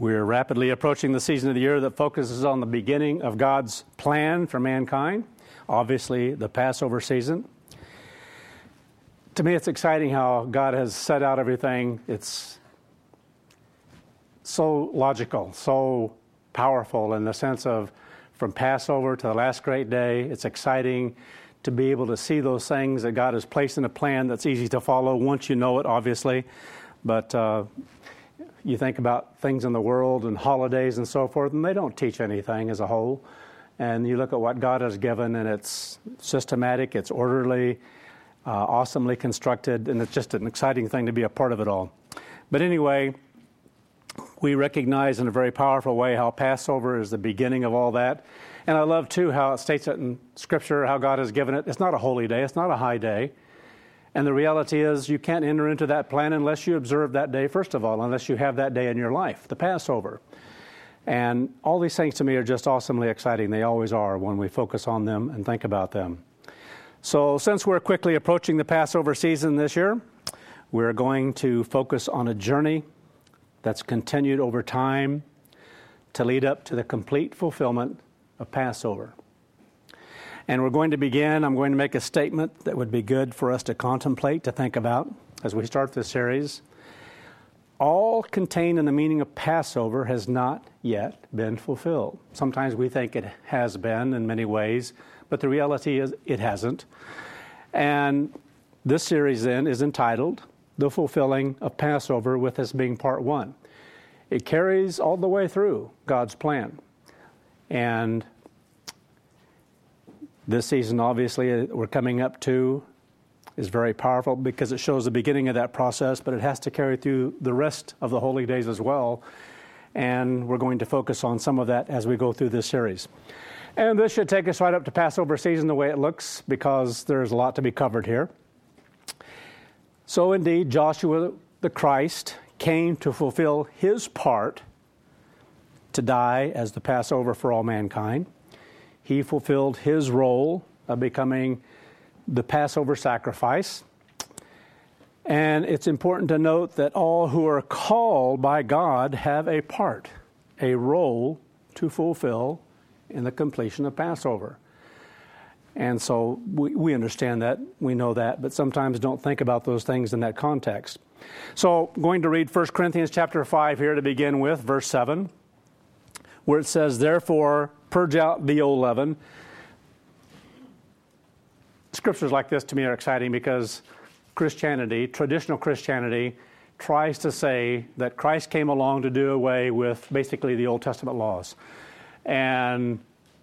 We're rapidly approaching the season of the year that focuses on the beginning of God's plan for mankind, obviously the Passover season. To me, it's exciting how God has set out everything. It's so logical, so powerful in the sense of from Passover to the last great day. It's exciting to be able to see those things that God has placed in a plan that's easy to follow once you know it, obviously. But you think about things in the world and holidays and so forth, and they don't teach anything as a whole. And you look at what God has given, and it's systematic, it's orderly, awesomely constructed, and it's just an exciting thing to be a part of it all. But anyway, we recognize in a very powerful way how Passover is the beginning of all that. And I love, too, how it states it in Scripture, how God has given it. It's not a holy day. It's not a high day. And the reality is you can't enter into that plan unless you observe that day, first of all, unless you have that day in your life, the Passover. And all these things to me are just awesomely exciting. They always are when we focus on them and think about them. So since we're quickly approaching the Passover season this year, we're going to focus on a journey that's continued over time to lead up to the complete fulfillment of Passover. And we're going to begin, I'm going to make a statement that would be good for us to contemplate, to think about as we start this series. All contained in the meaning of Passover has not yet been fulfilled. Sometimes we think it has been in many ways, but the reality is it hasn't. And this series then is entitled The Fulfilling of Passover, with this being part one. It carries all the way through God's plan. And this season, obviously, we're coming up to is very powerful because it shows the beginning of that process, but it has to carry through the rest of the holy days as well. And we're going to focus on some of that as we go through this series. And this should take us right up to Passover season the way it looks, because there's a lot to be covered here. So indeed, Joshua the Christ came to fulfill his part to die as the Passover for all mankind. He fulfilled his role of becoming the Passover sacrifice. And it's important to note that all who are called by God have a part, a role to fulfill in the completion of Passover. And so we understand that, we know that, but sometimes don't think about those things in that context. So I'm going to read 1 Corinthians chapter 5 here to begin with, verse 7, where it says, "Therefore, purge out the old leaven." Scriptures like this to me are exciting because Christianity, traditional Christianity, tries to say that Christ came along to do away with basically the Old Testament laws. And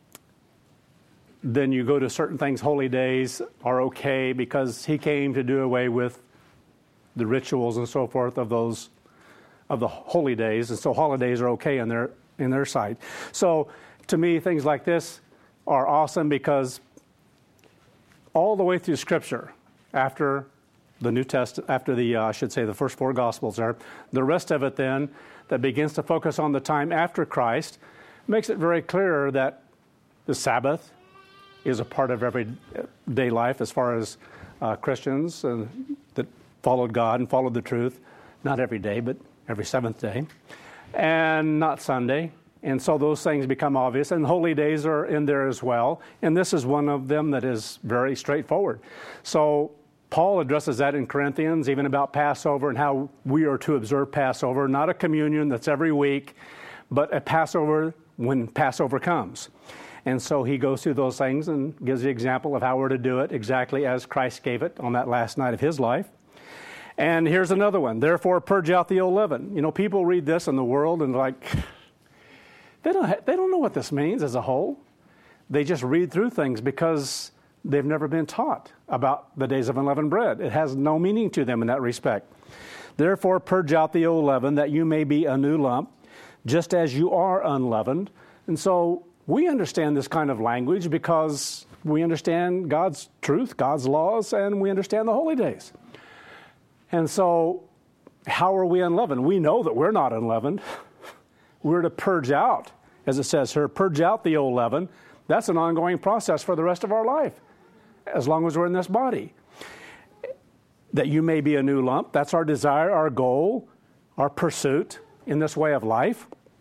then you go to certain things, holy days are okay because he came to do away with the rituals and so forth of those, of the holy days. And so holidays are okay in their sight. So to me, things like this are awesome because all the way through Scripture, after the New Testament, after the, the first four Gospels there, the rest of it then that begins to focus on the time after Christ makes it very clear that the Sabbath is a part of everyday life as far as Christians that followed God and followed the truth, not every day, but every seventh day, and not Sunday. And so those things become obvious, and holy days are in there as well. And this is one of them that is very straightforward. So Paul addresses that in Corinthians, even about Passover and how we are to observe Passover, not a communion that's every week, but a Passover when Passover comes. And so he goes through those things and gives the example of how we're to do it exactly as Christ gave it on that last night of his life. And here's another one. Therefore, purge out the old leaven. You know, people read this in the world and like, they don't know what this means as a whole. They just read through things because they've never been taught about the days of unleavened bread. It has no meaning to them in that respect. Therefore, purge out the old leaven, that you may be a new lump, just as you are unleavened. And so we understand this kind of language because we understand God's truth, God's laws, and we understand the holy days. And so how are we unleavened? We know that we're not unleavened. We're to purge out, as it says here, purge out the old leaven. That's an ongoing process for the rest of our life, as long as we're in this body. That you may be a new lump. That's our desire, our goal, our pursuit in this way of life.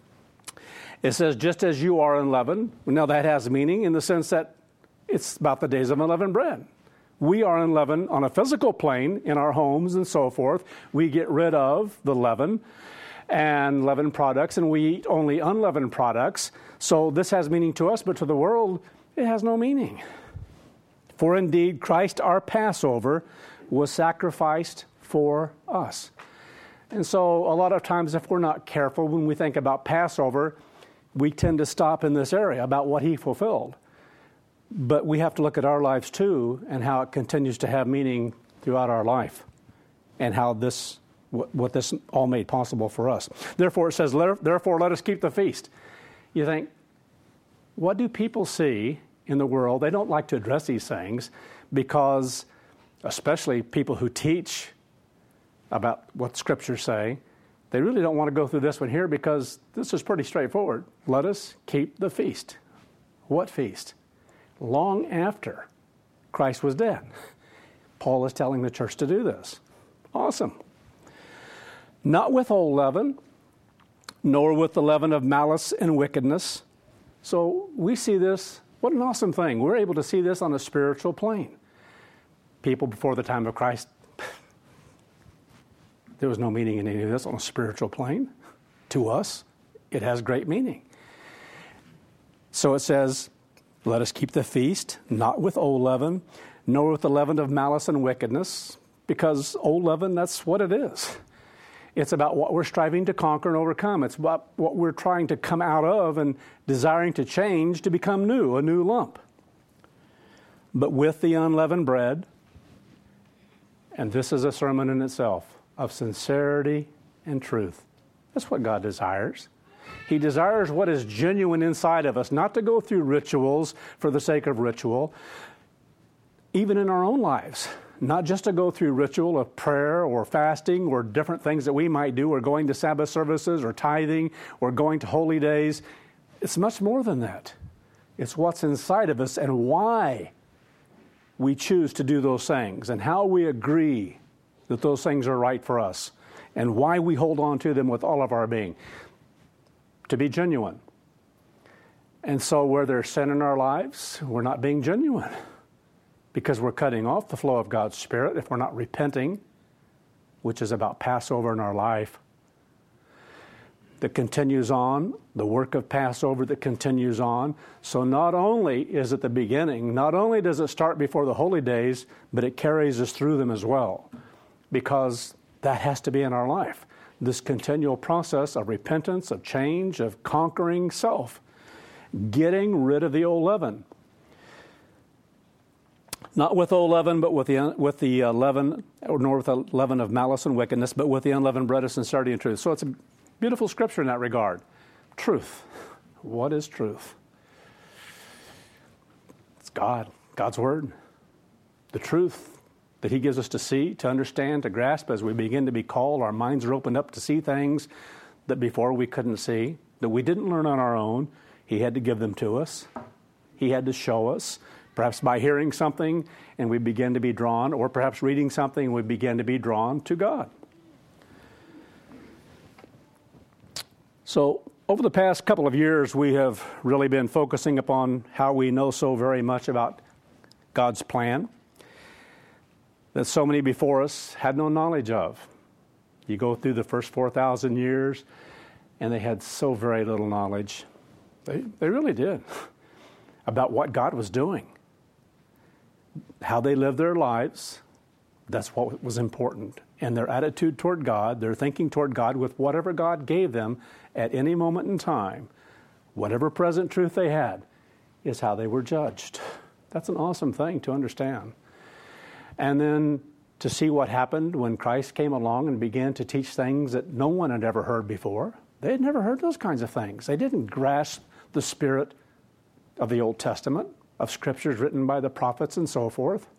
It says, just as you are unleavened. Now that has meaning in the sense that it's about the days of unleavened bread. We are unleavened on a physical plane in our homes and so forth. We get rid of the leaven and leavened products, and we eat only unleavened products. So this has meaning to us, but to the world, it has no meaning. For indeed, Christ our Passover was sacrificed for us. And so a lot of times, if we're not careful, when we think about Passover, we tend to stop in this area about what he fulfilled. But we have to look at our lives too, and how it continues to have meaning throughout our life, and how this, what this all made possible for us. Therefore, it says, therefore let us keep the feast. You think, what do people see in the world? They don't like to address these things because, especially people who teach about what Scriptures say, they really don't want to go through this one here because this is pretty straightforward. Let us keep the feast. What feast? Long after Christ was dead. Paul is telling the church to do this. Awesome. Not with old leaven, nor with the leaven of malice and wickedness. So we see this. What an awesome thing. We're able to see this on a spiritual plane. People before the time of Christ, there was no meaning in any of this on a spiritual plane. To us, it has great meaning. So it says, let us keep the feast, not with old leaven, nor with the leaven of malice and wickedness, because old leaven, that's what it is. It's about what we're striving to conquer and overcome. It's about what we're trying to come out of and desiring to change to become new, a new lump. But with the unleavened bread, and this is a sermon in itself, of sincerity and truth. That's what God desires. He desires what is genuine inside of us, not to go through rituals for the sake of ritual, even in our own lives. Not just to go through ritual of prayer or fasting or different things that we might do, or going to Sabbath services or tithing or going to holy days. It's much more than that. It's what's inside of us and why we choose to do those things and how we agree that those things are right for us and why we hold on to them with all of our being. To be genuine. And so where there's sin in our lives, we're not being genuine because we're cutting off the flow of God's Spirit if we're not repenting, which is about Passover in our life. That continues on, the work of Passover that continues on. So not only is it the beginning, not only does it start before the holy days, but it carries us through them as well, because that has to be in our life. This continual process of repentance, of change, of conquering self, getting rid of the old leaven. Not with old leaven, but with the leaven, nor with the leaven of malice and wickedness, but with the unleavened bread of sincerity and truth. So it's a beautiful scripture in that regard. Truth. What is truth? It's God, God's Word. The truth that He gives us to see, to understand, to grasp as we begin to be called. Our minds are opened up to see things that before we couldn't see, that we didn't learn on our own. He had to give them to us. He had to show us, perhaps by hearing something and we begin to be drawn, or perhaps reading something and we begin to be drawn to God. So over the past couple of years, we have really been focusing upon how we know so very much about God's plan that so many before us had no knowledge of. You go through the first 4,000 years, and they had so very little knowledge. They really did, about what God was doing. How they lived their lives, that's what was important. And their attitude toward God, their thinking toward God with whatever God gave them at any moment in time, whatever present truth they had, is how they were judged. That's an awesome thing to understand. And then to see what happened when Christ came along and began to teach things that no one had ever heard before. They had never heard those kinds of things. They didn't grasp the spirit of the Old Testament, of scriptures written by the prophets and so forth.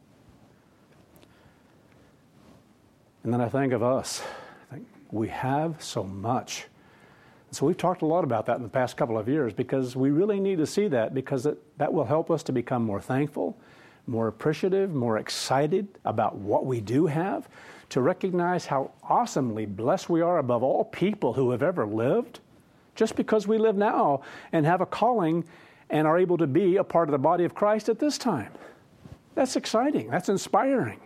And then I think of us. I think we have so much. So we've talked a lot about that in the past couple of years because we really need to see that, because that will help us to become more thankful, more appreciative, more excited about what we do have, to recognize how awesomely blessed we are above all people who have ever lived. just because we live now and have a calling and are able to be a part of the body of Christ at this time. That's exciting. That's inspiring.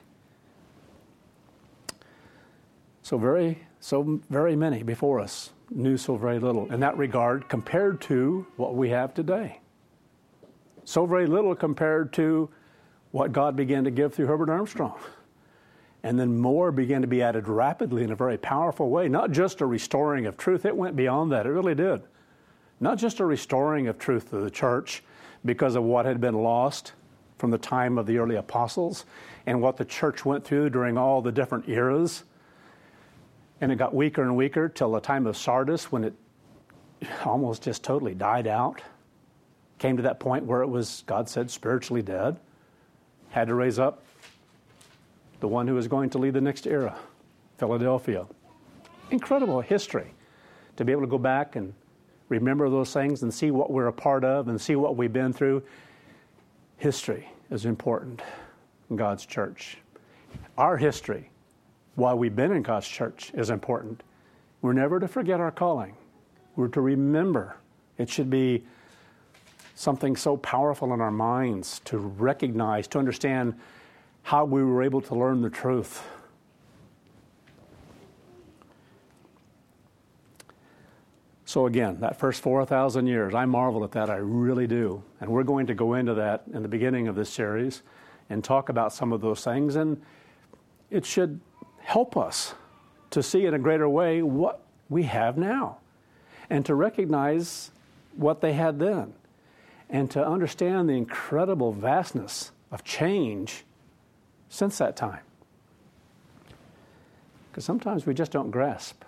So very many before us knew so very little in that regard compared to what we have today. So very little compared to what God began to give through Herbert Armstrong. And then more began to be added rapidly in a very powerful way. Not just a restoring of truth. It went beyond that. It really did. Not just a restoring of truth to the church because of what had been lost from the time of the early apostles and what the church went through during all the different eras. And it got weaker and weaker till the time of Sardis when it almost just totally died out. Came to that point where it was, God said, spiritually dead. Had to raise up the one who was going to lead the next era, Philadelphia. Incredible history to be able to go back and remember those things and see what we're a part of and see what we've been through. History is important in God's church. Our history, while we've been in God's church, is important. We're never to forget our calling. We're to remember. It should be something so powerful in our minds to recognize, to understand how we were able to learn the truth. So again, that first 4,000 years, I marvel at that, I really do. And we're going to go into that in the beginning of this series and talk about some of those things. And it should help us to see in a greater way what we have now and to recognize what they had then and to understand the incredible vastness of change since that time. Because sometimes we just don't grasp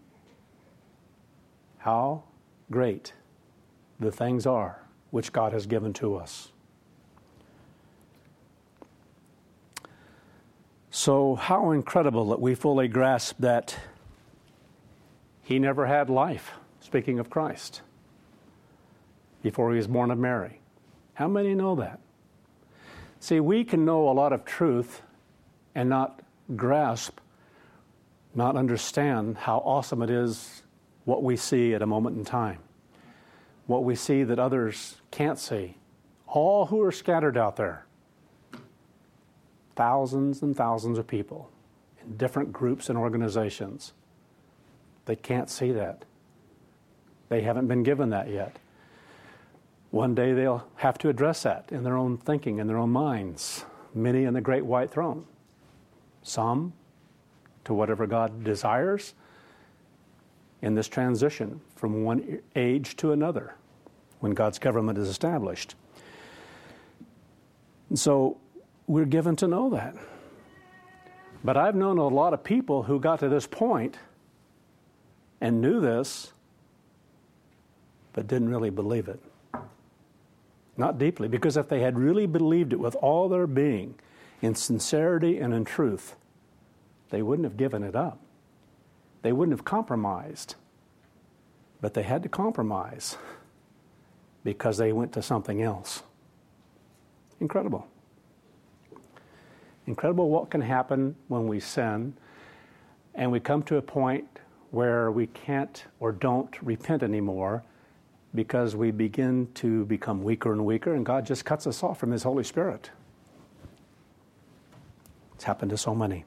how great the things are which God has given to us. So how incredible that we fully grasp that he never had life, speaking of Christ, before he was born of Mary. How many know that? See, we can know a lot of truth and not grasp, not understand how awesome it is what we see at a moment in time, what we see that others can't see, all who are scattered out there. Thousands and thousands of people in different groups and organizations. They can't see that. They haven't been given that yet. One day they'll have to address that in their own thinking, in their own minds. Many in the great white throne. Some to whatever God desires in this transition from one age to another when God's government is established. And so we're given to know that. But I've known a lot of people who got to this point and knew this, but didn't really believe it. Not deeply, because if they had really believed it with all their being, in sincerity and in truth, they wouldn't have given it up. They wouldn't have compromised. But they had to compromise because they went to something else. Incredible. Incredible what can happen when we sin and we come to a point where we can't or don't repent anymore because we begin to become weaker and weaker, and God just cuts us off from His Holy Spirit. It's happened to so many.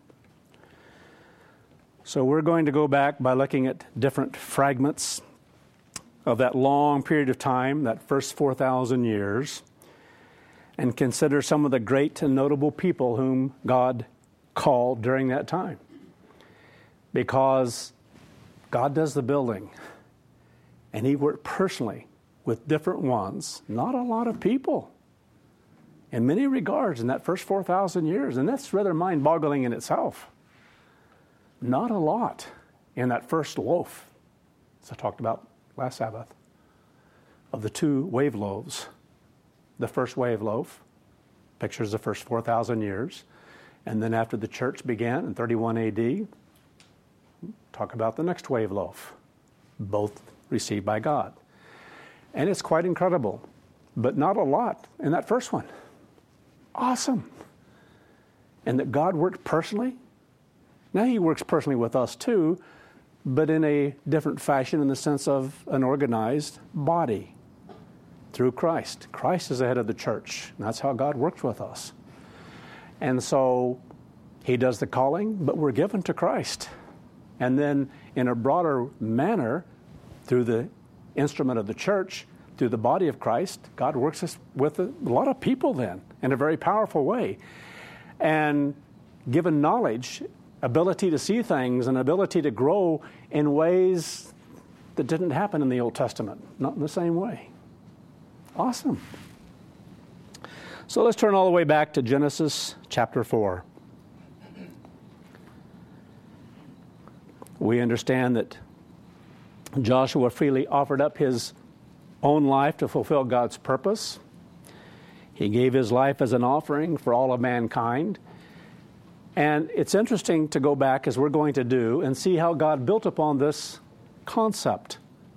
So we're going to go back by looking at different fragments of that long period of time, that first 4,000 years, and consider some of the great and notable people whom God called during that time. Because God does the building, and He worked personally with different ones, not a lot of people, in many regards in that first 4,000 years, and that's rather mind-boggling in itself. Not a lot in that first loaf, as I talked about last Sabbath, of the 2 wave loaves. The first wave loaf pictures the first 4,000 years, and then after the church began in 31 AD, talk about the next wave loaf, both received by God. And it's quite incredible, but not a lot in that first one. Awesome. And that God worked personally. Now He works personally with us too, but in a different fashion in the sense of an organized body through Christ. Christ is the head of the church, and that's how God works with us. And so he does the calling, but we're given to Christ. And then in a broader manner, through the instrument of the church, through the body of Christ, God works us with a lot of people then in a very powerful way. And given knowledge, ability to see things, and ability to grow in ways that didn't happen in the Old Testament, not in the same way. Awesome. So let's turn all the way back to Genesis chapter 4. We understand that Joshua freely offered up his own life to fulfill God's purpose. He gave his life as an offering for all of mankind. And it's interesting to go back, as we're going to do, and see how God built upon this concept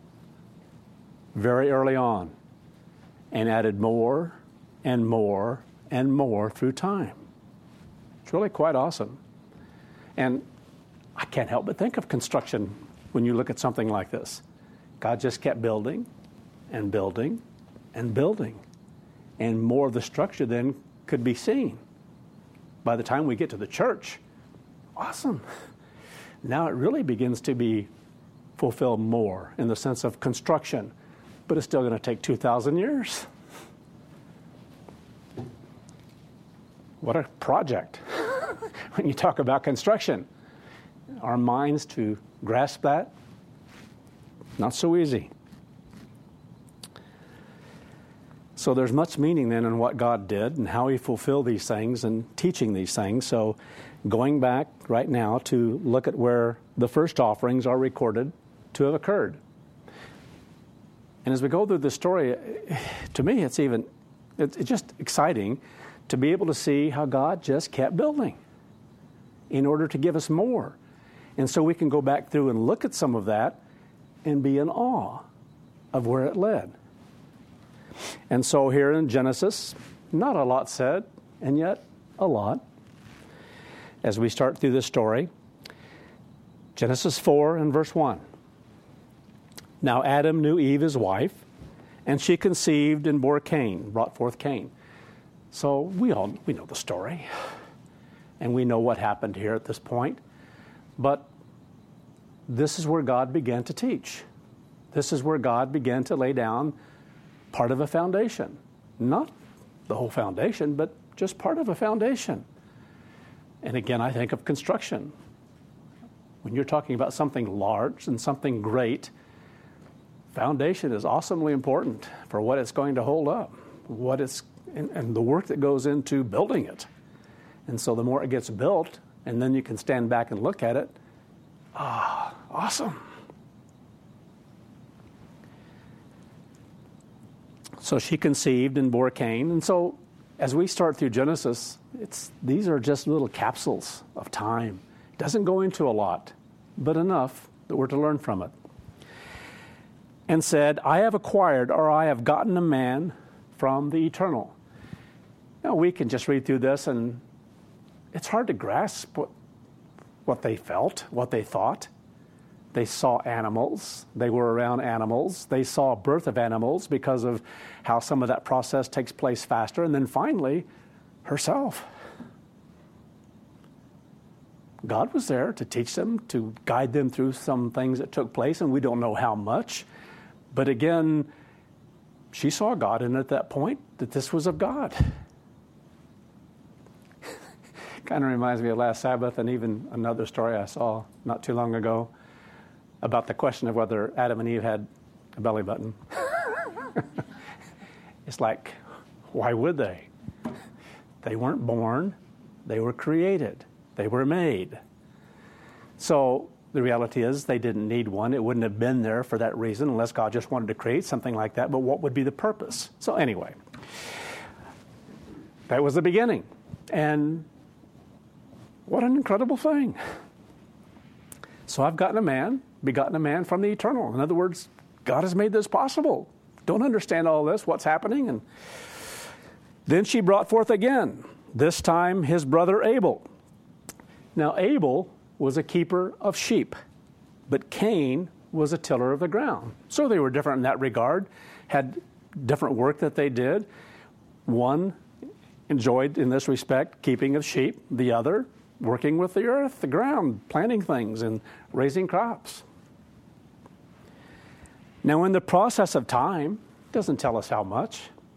very early on and added more and more and more through time. It's really quite awesome. And I can't help but think of construction when you look at something like this. God just kept building and building and building. And more of the structure then could be seen. By the time we get to the church, awesome. Now it really begins to be fulfilled more in the sense of construction, but it's still going to take 2,000 years. What a project. When you talk about construction, our minds to grasp that, not so easy. So there's much meaning then in what God did and how he fulfilled these things and teaching these things. So going back right now to look at where the first offerings are recorded to have occurred. And as we go through the story, to me it's just exciting to be able to see how God just kept building in order to give us more. And so we can go back through and look at some of that and be in awe of where it led. And so here in Genesis, not a lot said, and yet a lot. As we start through this story, Genesis 4 and verse 1. Now Adam knew Eve his wife, and she conceived and brought forth Cain. So we know the story, and we know what happened here at this point. But this is where God began to teach. This is where God began to lay down part of a foundation. Not the whole foundation, but just part of a foundation. And again, I think of construction. When you're talking about something large and something great, foundation is awesomely important for what it's going to hold up, and the work that goes into building it. And so the more it gets built, and then you can stand back and look at it, awesome. So she conceived and bore Cain. And so as we start through Genesis, these are just little capsules of time. It doesn't go into a lot, but enough that we're to learn from it. And said, I have acquired, or I have gotten a man from the eternal. Now we can just read through this, and it's hard to grasp what they felt, what they thought. They saw animals. They were around animals. They saw birth of animals because of how some of that process takes place faster. And then finally, herself. God was there to teach them, to guide them through some things that took place, and we don't know how much. But again, she saw God, and at that point, that this was of God. Kind of reminds me of last Sabbath and even another story I saw not too long ago about the question of whether Adam and Eve had a belly button. It's like, why would they? They weren't born. They were created. They were made. So the reality is they didn't need one. It wouldn't have been there for that reason unless God just wanted to create something like that. But what would be the purpose? So anyway, that was the beginning. And what an incredible thing. So I've begotten a man from the eternal. In other words, God has made this possible. Don't understand all this, what's happening. And then she brought forth again, this time his brother Abel. Now Abel was a keeper of sheep, but Cain was a tiller of the ground. So they were different in that regard, had different work that they did. One enjoyed, in this respect, keeping of sheep. The other, working with the earth, the ground, planting things and raising crops. Now, in the process of time, it doesn't tell us how much.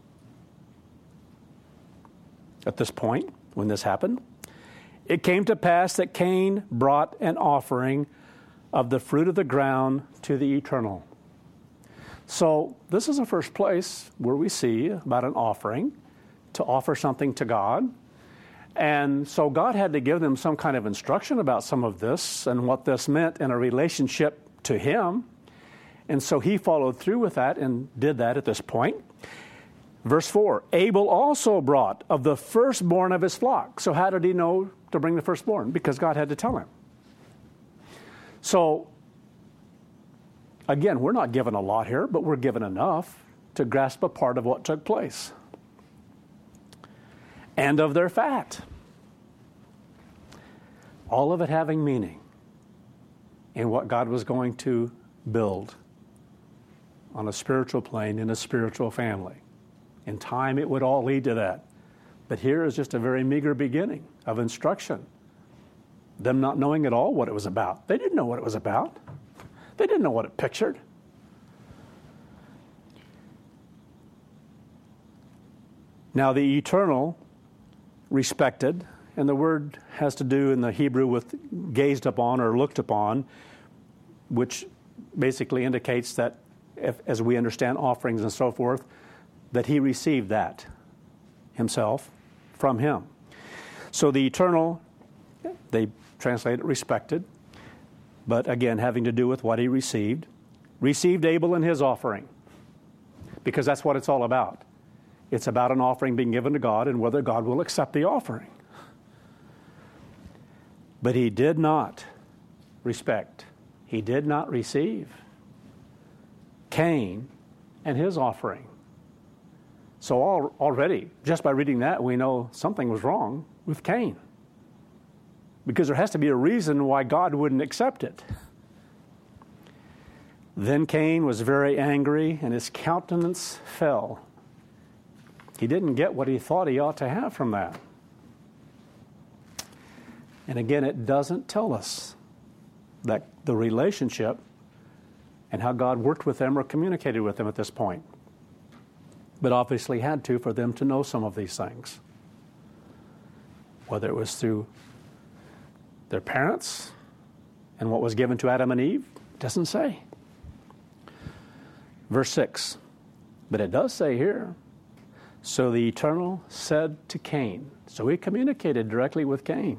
At this point, when this happened, it came to pass that Cain brought an offering of the fruit of the ground to the Eternal. So this is the first place where we see about an offering, to offer something to God. And so God had to give them some kind of instruction about some of this and what this meant in a relationship to Him. And so He followed through with that and did that at this point. Verse 4, Abel also brought of the firstborn of his flock. So how did he know to bring the firstborn? Because God had to tell him. So, again, we're not given a lot here, but we're given enough to grasp a part of what took place. And of their fat. All of it having meaning in what God was going to build on a spiritual plane in a spiritual family. In time, it would all lead to that. But here is just a very meager beginning of instruction. Them not knowing at all what it was about. They didn't know what it was about. They didn't know what it pictured. Now, the Eternal respected, and the word has to do in the Hebrew with gazed upon or looked upon, which basically indicates that, as we understand offerings and so forth, that He received that Himself from Him. So the Eternal, they translate it respected, but again, having to do with what He received Abel and his offering, because that's what it's all about. It's about an offering being given to God and whether God will accept the offering. But He did not respect, He did not receive Cain and his offering. So already, just by reading that, we know something was wrong with Cain. Because there has to be a reason why God wouldn't accept it. Then Cain was very angry, and his countenance fell. He didn't get what he thought he ought to have from that. And again, it doesn't tell us that the relationship and how God worked with them or communicated with them at this point. But obviously had to for them to know some of these things. Whether it was through their parents and what was given to Adam and Eve, it doesn't say. Verse 6, but it does say here, so the Eternal said to Cain, so He communicated directly with Cain,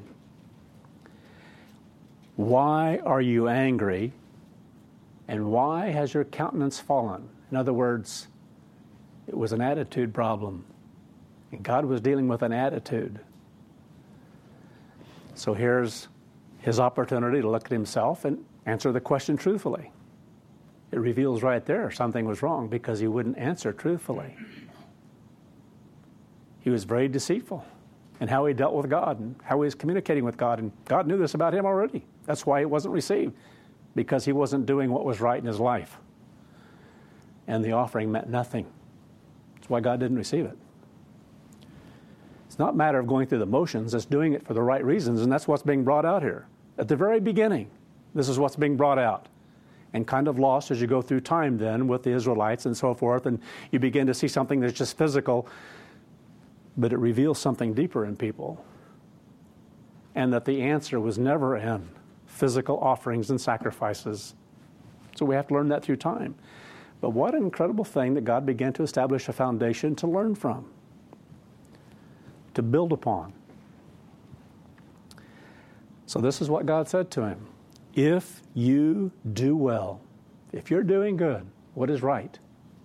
why are you angry, and why has your countenance fallen? In other words, it was an attitude problem. And God was dealing with an attitude. So here's His opportunity to look at Himself and answer the question truthfully. It reveals right there something was wrong because He wouldn't answer truthfully. He was very deceitful in how He dealt with God and how He was communicating with God. And God knew this about him already. That's why it wasn't received, because he wasn't doing what was right in his life. And the offering meant nothing. That's why God didn't receive it. It's not a matter of going through the motions, it's doing it for the right reasons, and that's what's being brought out here. At the very beginning, this is what's being brought out. And kind of lost as you go through time then with the Israelites and so forth, and you begin to see something that's just physical, but it reveals something deeper in people. And that the answer was never in physical offerings and sacrifices. So we have to learn that through time. But what an incredible thing that God began to establish a foundation to learn from, to build upon. So this is what God said to him. If you do well, if you're doing good, what is right?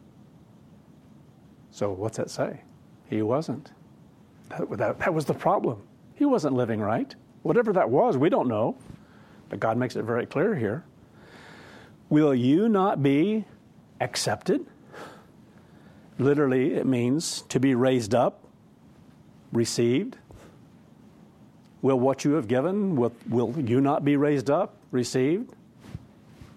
So what's that say? He wasn't. That was the problem. He wasn't living right. Whatever that was, we don't know. But God makes it very clear here. Will you not be accepted? Literally, it means to be raised up, received. Will what you have given, will you not be raised up, received?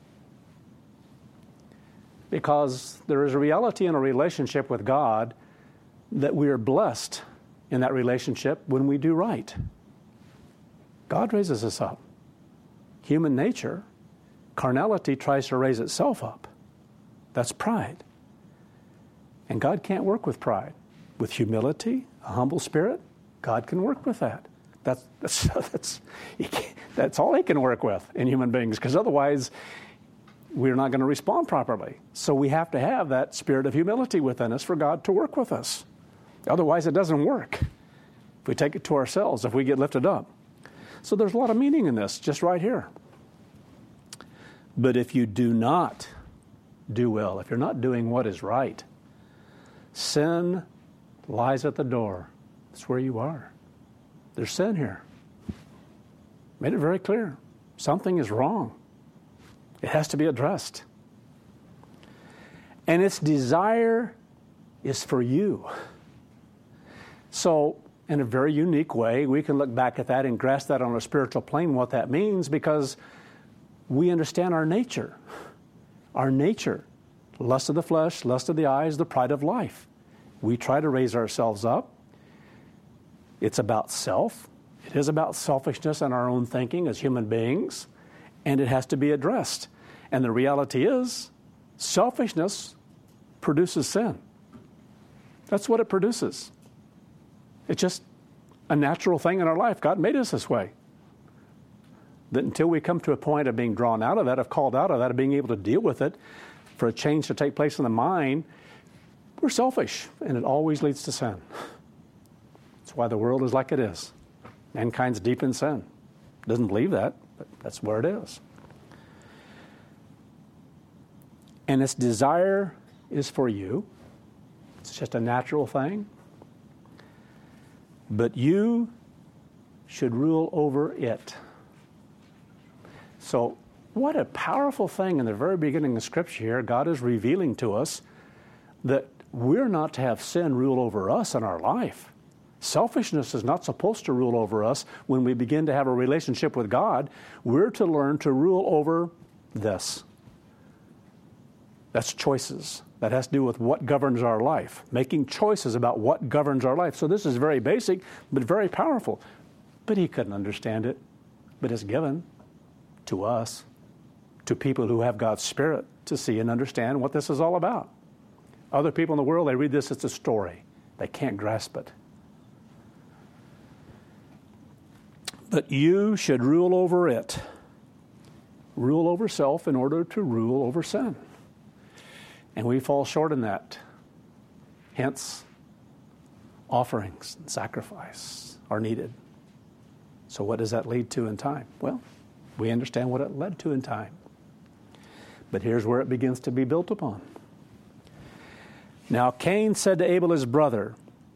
because there is a reality in a relationship with God that we are blessed in that relationship when we do right. God raises us up. Human nature, carnality, tries to raise itself up. That's pride. And God can't work with pride. With humility, a humble spirit, God can work with that. That's all He can work with in human beings, because otherwise we're not going to respond properly. So we have to have that spirit of humility within us for God to work with us. Otherwise it doesn't work. If we take it to ourselves, if we get lifted up. So there's a lot of meaning in this, just right here. But if you do not do well, if you're not doing what is right, sin lies at the door. It's where you are. There's sin here. Made it very clear. Something is wrong. It has to be addressed. And its desire is for you. So, in a very unique way, we can look back at that and grasp that on a spiritual plane, what that means, because we understand our nature. Our nature. Lust of the flesh, lust of the eyes, the pride of life. We try to raise ourselves up. It's about self. It is about selfishness and our own thinking as human beings, and it has to be addressed. And the reality is, selfishness produces sin. That's what it produces. It's just a natural thing in our life. God made us this way. That until we come to a point of being drawn out of that, of called out of that, of being able to deal with it, for a change to take place in the mind, we're selfish, and it always leads to sin. That's why the world is like it is. Mankind's deep in sin. Doesn't believe that, but that's where it is. And its desire is for you. It's just a natural thing. But you should rule over it. So, what a powerful thing in the very beginning of Scripture here. God is revealing to us that we're not to have sin rule over us in our life. Selfishness is not supposed to rule over us when we begin to have a relationship with God. We're to learn to rule over this. That's choices. That has to do with what governs our life. Making choices about what governs our life. So this is very basic, but very powerful. But he couldn't understand it. But it's given to us, to people who have God's Spirit, to see and understand what this is all about. Other people in the world, they read this as a story. They can't grasp it. But you should rule over it. Rule over self in order to rule over sin. And we fall short in that. Hence, offerings and sacrifice are needed. So what does that lead to in time? Well, we understand what it led to in time. But here's where it begins to be built upon. Now Cain said to Abel his brother,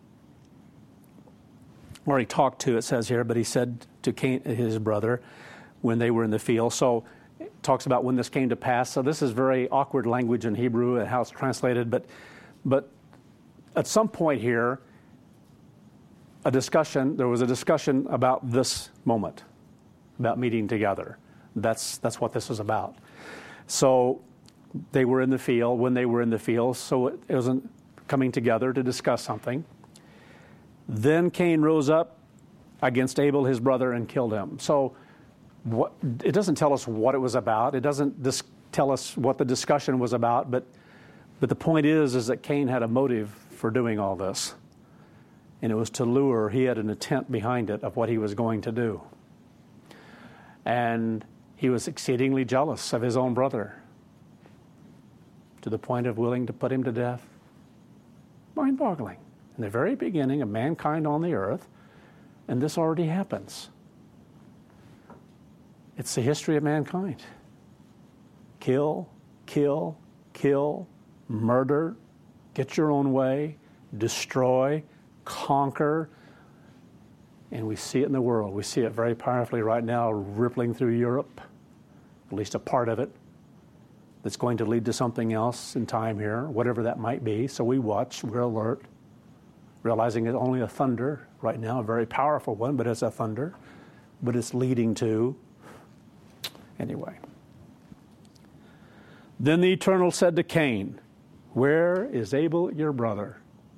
or he talked to, it says here, but he said to Cain his brother when they were in the field. So it talks about when this came to pass. So this is very awkward language in Hebrew and how it's translated. But at some point here, there was a discussion about this moment, about meeting together. That's what this is about. So they were in the field, when they were in the field, so it wasn't coming together to discuss something. Then Cain rose up against Abel, his brother, and killed him. So it doesn't tell us what it was about. It doesn't tell us what the discussion was about. But the point is that Cain had a motive for doing all this. And it was to lure. He had an intent behind it of what he was going to do. And he was exceedingly jealous of his own brother, to the point of willing to put him to death. Mind-boggling. In the very beginning of mankind on the earth, and this already happens. It's the history of mankind. Kill, kill, kill, murder, get your own way, destroy, conquer. And we see it in the world. We see it very powerfully right now, rippling through Europe, at least a part of it, that's going to lead to something else in time here, whatever that might be. So we watch, we're alert, realizing it's only a thunder right now, a very powerful one, but it's a thunder. But it's leading to, anyway. Then the Eternal said to Cain, where is Abel your brother?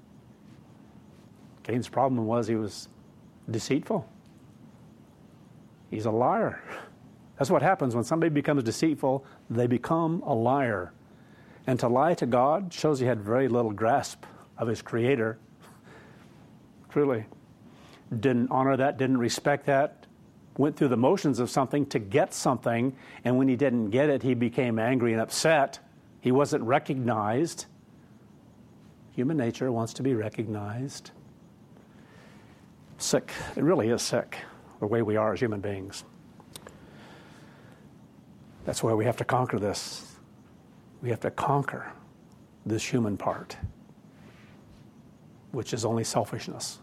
Cain's problem was he was deceitful. He's a liar. That's what happens when somebody becomes deceitful. They become a liar. And to lie to God shows he had very little grasp of his Creator. Truly. Didn't honor that, didn't respect that, went through the motions of something to get something, and when he didn't get it, he became angry and upset. He wasn't recognized. Human nature wants to be recognized. Sick. It really is sick, the way we are as human beings. That's why we have to conquer this. We have to conquer this human part, which is only selfishness.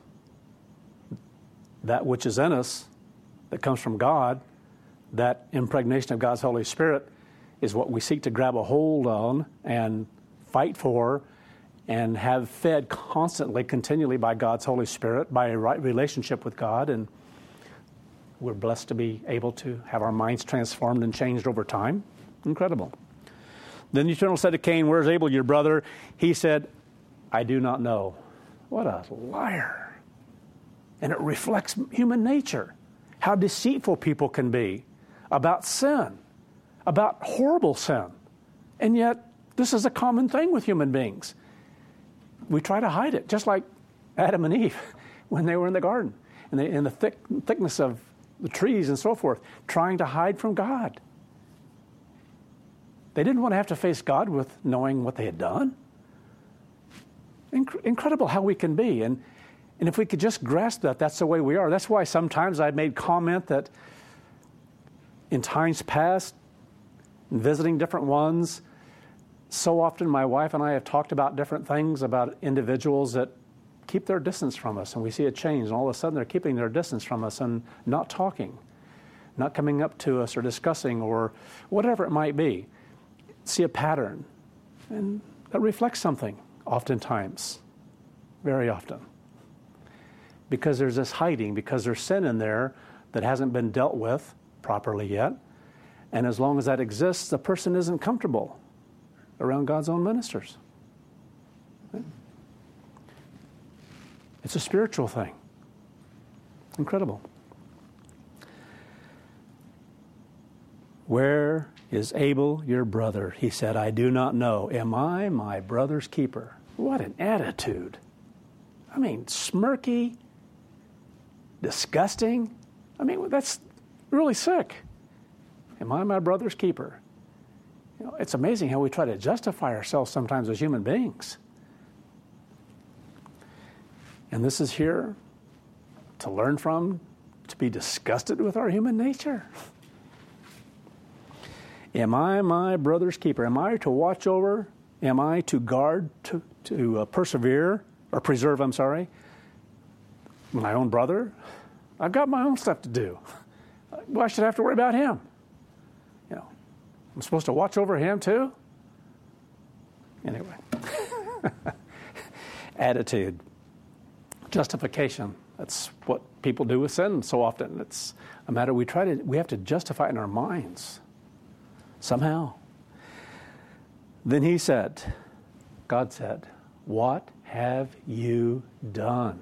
That which is in us, that comes from God, that impregnation of God's Holy Spirit, is what we seek to grab a hold on and fight for and have fed constantly, continually by God's Holy Spirit, by a right relationship with God. And we're blessed to be able to have our minds transformed and changed over time. Incredible. Then the Eternal said to Cain, where is Abel, your brother? He said, I do not know. What a liar. And it reflects human nature, how deceitful people can be about sin, about horrible sin. And yet, this is a common thing with human beings. We try to hide it, just like Adam and Eve when they were in the garden, and in the thickness of the trees and so forth, trying to hide from God. They didn't want to have to face God with knowing what they had done. Incredible how we can be. And if we could just grasp that, that's the way we are. That's why sometimes I've made comment that in times past, in visiting different ones, so often my wife and I have talked about different things about individuals that keep their distance from us, and we see a change, and all of a sudden they're keeping their distance from us and not talking, not coming up to us or discussing or whatever it might be. See a pattern, and that reflects something oftentimes, very often. Because there's this hiding, because there's sin in there that hasn't been dealt with properly yet. And as long as that exists, the person isn't comfortable around God's own ministers. It's a spiritual thing. Incredible. Where is Abel, your brother? He said, I do not know. Am I my brother's keeper? What an attitude. I mean, smirky, disgusting. I mean, that's really sick. Am I my brother's keeper? You know, it's amazing how we try to justify ourselves sometimes as human beings. And this is here to learn from, to be disgusted with our human nature. Am I my brother's keeper? Am I to watch over? Am I to guard, to persevere, or preserve, my own brother? I've got my own stuff to do. Why should I have to worry about him? You know, I'm supposed to watch over him too? Anyway. Attitude. Justification. That's what people do with sin so often. It's a matter we have to justify it in our minds. Somehow. Then he said, God said, what have you done?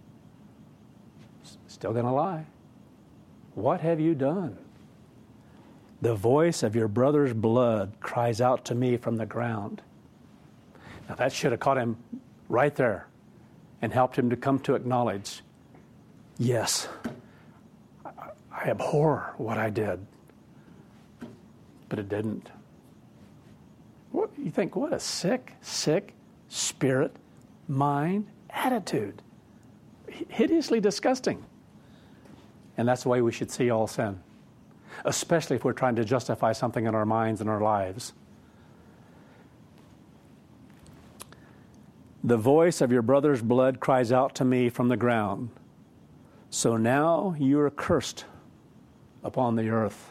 Still going to lie. What have you done? The voice of your brother's blood cries out to me from the ground. Now that should have caught him right there and helped him to come to acknowledge, yes, I abhor what I did. But it didn't. What you think? What a sick spirit, mind, attitude. Hideously disgusting. And that's the way we should see all sin, especially if we're trying to justify something in our minds and our lives. The voice of your brother's blood cries out to me from the ground. So now you are cursed upon the earth.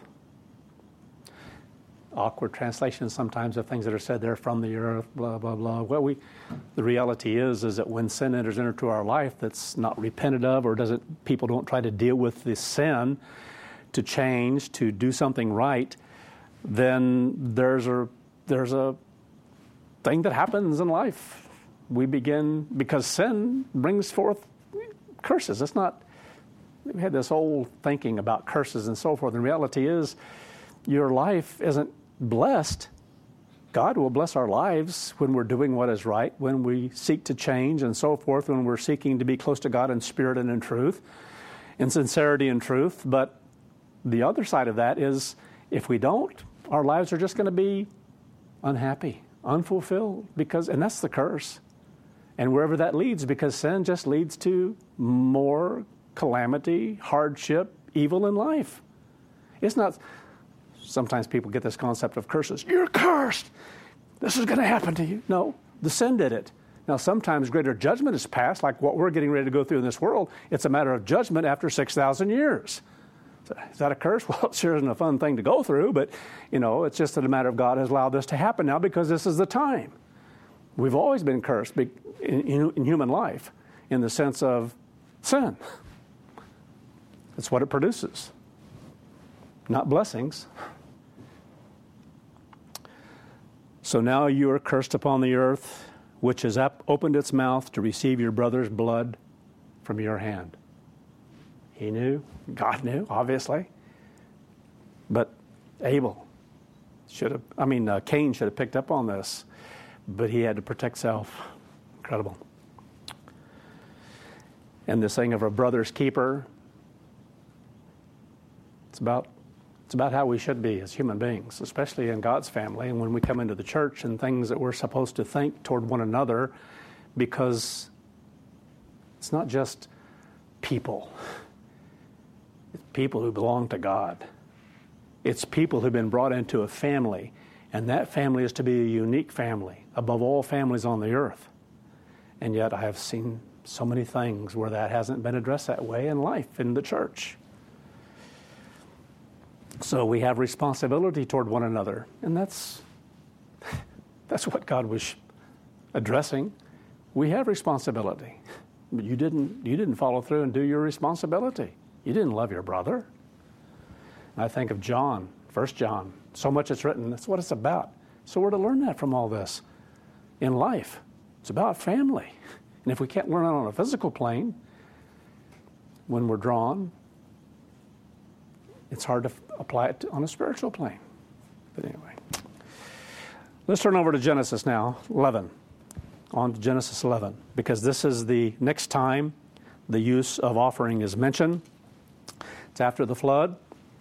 Awkward translations sometimes of things that are said there, from the earth, blah, blah, blah. Well, the reality is that when sin enters into our life that's not repented of, or people don't try to deal with the sin to change, to do something right, then there's there's a thing that happens in life. We begin, because sin brings forth curses. It's not, we had this old thinking about curses and so forth. And the reality is, your life isn't blessed. God will bless our lives when we're doing what is right, when we seek to change and so forth, when we're seeking to be close to God in spirit and in truth, in sincerity and truth. But the other side of that is, if we don't, our lives are just going to be unhappy, unfulfilled, and that's the curse. And wherever that leads, because sin just leads to more calamity, hardship, evil in life. It's not, sometimes people get this concept of curses. You're cursed. This is going to happen to you. No, the sin did it. Now, sometimes greater judgment is passed, like what we're getting ready to go through in this world. It's a matter of judgment after 6,000 years. Is that a curse? Well, it sure isn't a fun thing to go through, but, it's just that a matter of God has allowed this to happen now because this is the time. We've always been cursed in human life in the sense of sin. That's what it produces, not blessings. So now you are cursed upon the earth, which has opened its mouth to receive your brother's blood from your hand. He knew, God knew, obviously. But Cain should have picked up on this, but he had to protect self. Incredible. And this thing of a brother's keeper, it's about how we should be as human beings, especially in God's family, and when we come into the church and things that we're supposed to think toward one another, because it's not just people. It's people who belong to God. It's people who've been brought into a family, and that family is to be a unique family above all families on the earth. And yet I have seen so many things where that hasn't been addressed that way in life, in the church. So we have responsibility toward one another, and that's what God was addressing. We have responsibility. But you didn't follow through and do your responsibility. You didn't love your brother. I think of John, 1 John. So much it's written. That's what it's about. So we're to learn that from all this in life. It's about family. And if we can't learn it on a physical plane, when we're drawn, it's hard to apply it on a spiritual plane. But anyway, let's turn over to Genesis now, 11. On to Genesis 11, because this is the next time the use of offering is mentioned. It's after the flood,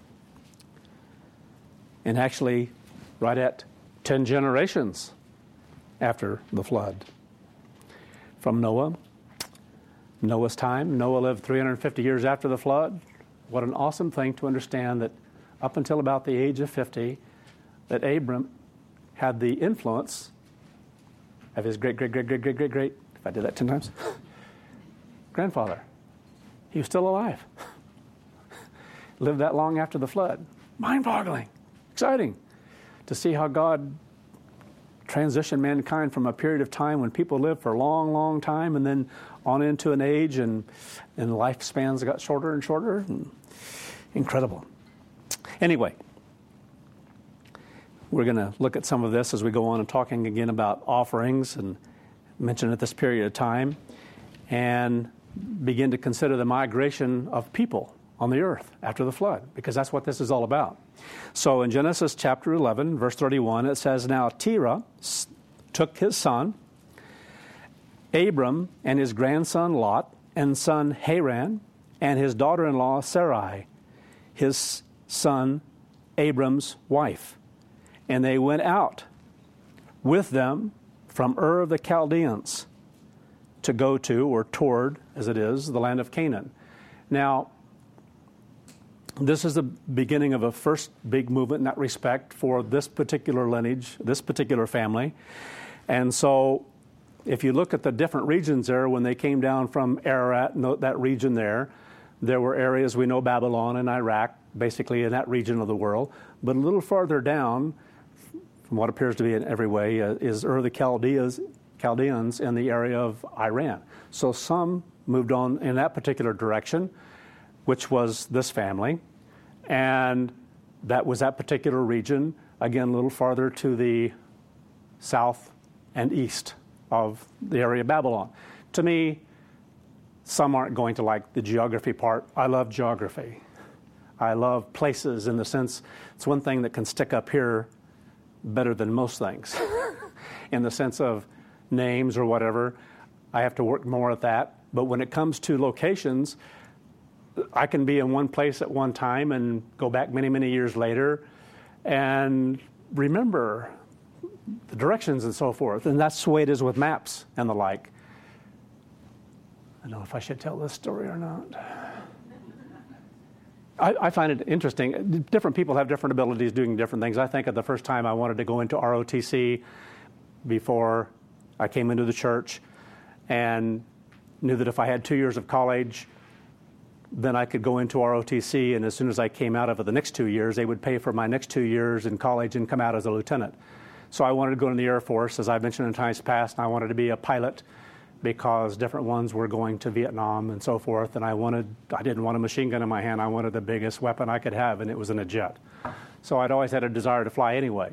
and actually right at 10 generations after the flood. From Noah's time. Noah lived 350 years after the flood. What an awesome thing to understand that up until about the age of 50, that Abram had the influence of his great, if I did that 10 times, grandfather. He was still alive. Lived that long after the flood. Mind-boggling. Exciting to see how God transitioned mankind from a period of time when people lived for a long, long time, and then on into an age and lifespans got shorter and shorter. Incredible. Anyway, we're going to look at some of this as we go on and talking again about offerings and mention at this period of time, and begin to consider the migration of people on the earth after the flood, because that's what this is all about. So in Genesis chapter 11, verse 31, it says, Now Terah took his son, Abram, and his grandson Lot, and son Haran, and his daughter-in-law Sarai, his son Abram's wife. And they went out with them from Ur of the Chaldeans to go to, or toward, as it is, the land of Canaan. Now, this is the beginning of a first big movement in that respect for this particular lineage, this particular family. And so if you look at the different regions there, when they came down from Ararat, that region there were areas, we know Babylon and Iraq, basically in that region of the world. But a little farther down, from what appears to be in every way, is Ur the Chaldeans in the area of Iran. So some moved on in that particular direction, which was this family. And that was that particular region. Again, a little farther to the south and east of the area of Babylon. To me, some aren't going to like the geography part. I love geography. I love places in the sense, it's one thing that can stick up here better than most things. In the sense of names or whatever, I have to work more at that. But when it comes to locations, I can be in one place at one time and go back many, many years later and remember the directions and so forth. And that's the way it is with maps and the like. I don't know if I should tell this story or not. I find it interesting. Different people have different abilities doing different things. I think of the first time I wanted to go into ROTC before I came into the church, and knew that if I had 2 years of college, then I could go into ROTC, and as soon as I came out of it the next 2 years, they would pay for my next 2 years in college and come out as a lieutenant. So I wanted to go in the Air Force, as I've mentioned in times past, and I wanted to be a pilot because different ones were going to Vietnam and so forth, and I didn't want a machine gun in my hand. I wanted the biggest weapon I could have, and it was in a jet. So I'd always had a desire to fly anyway.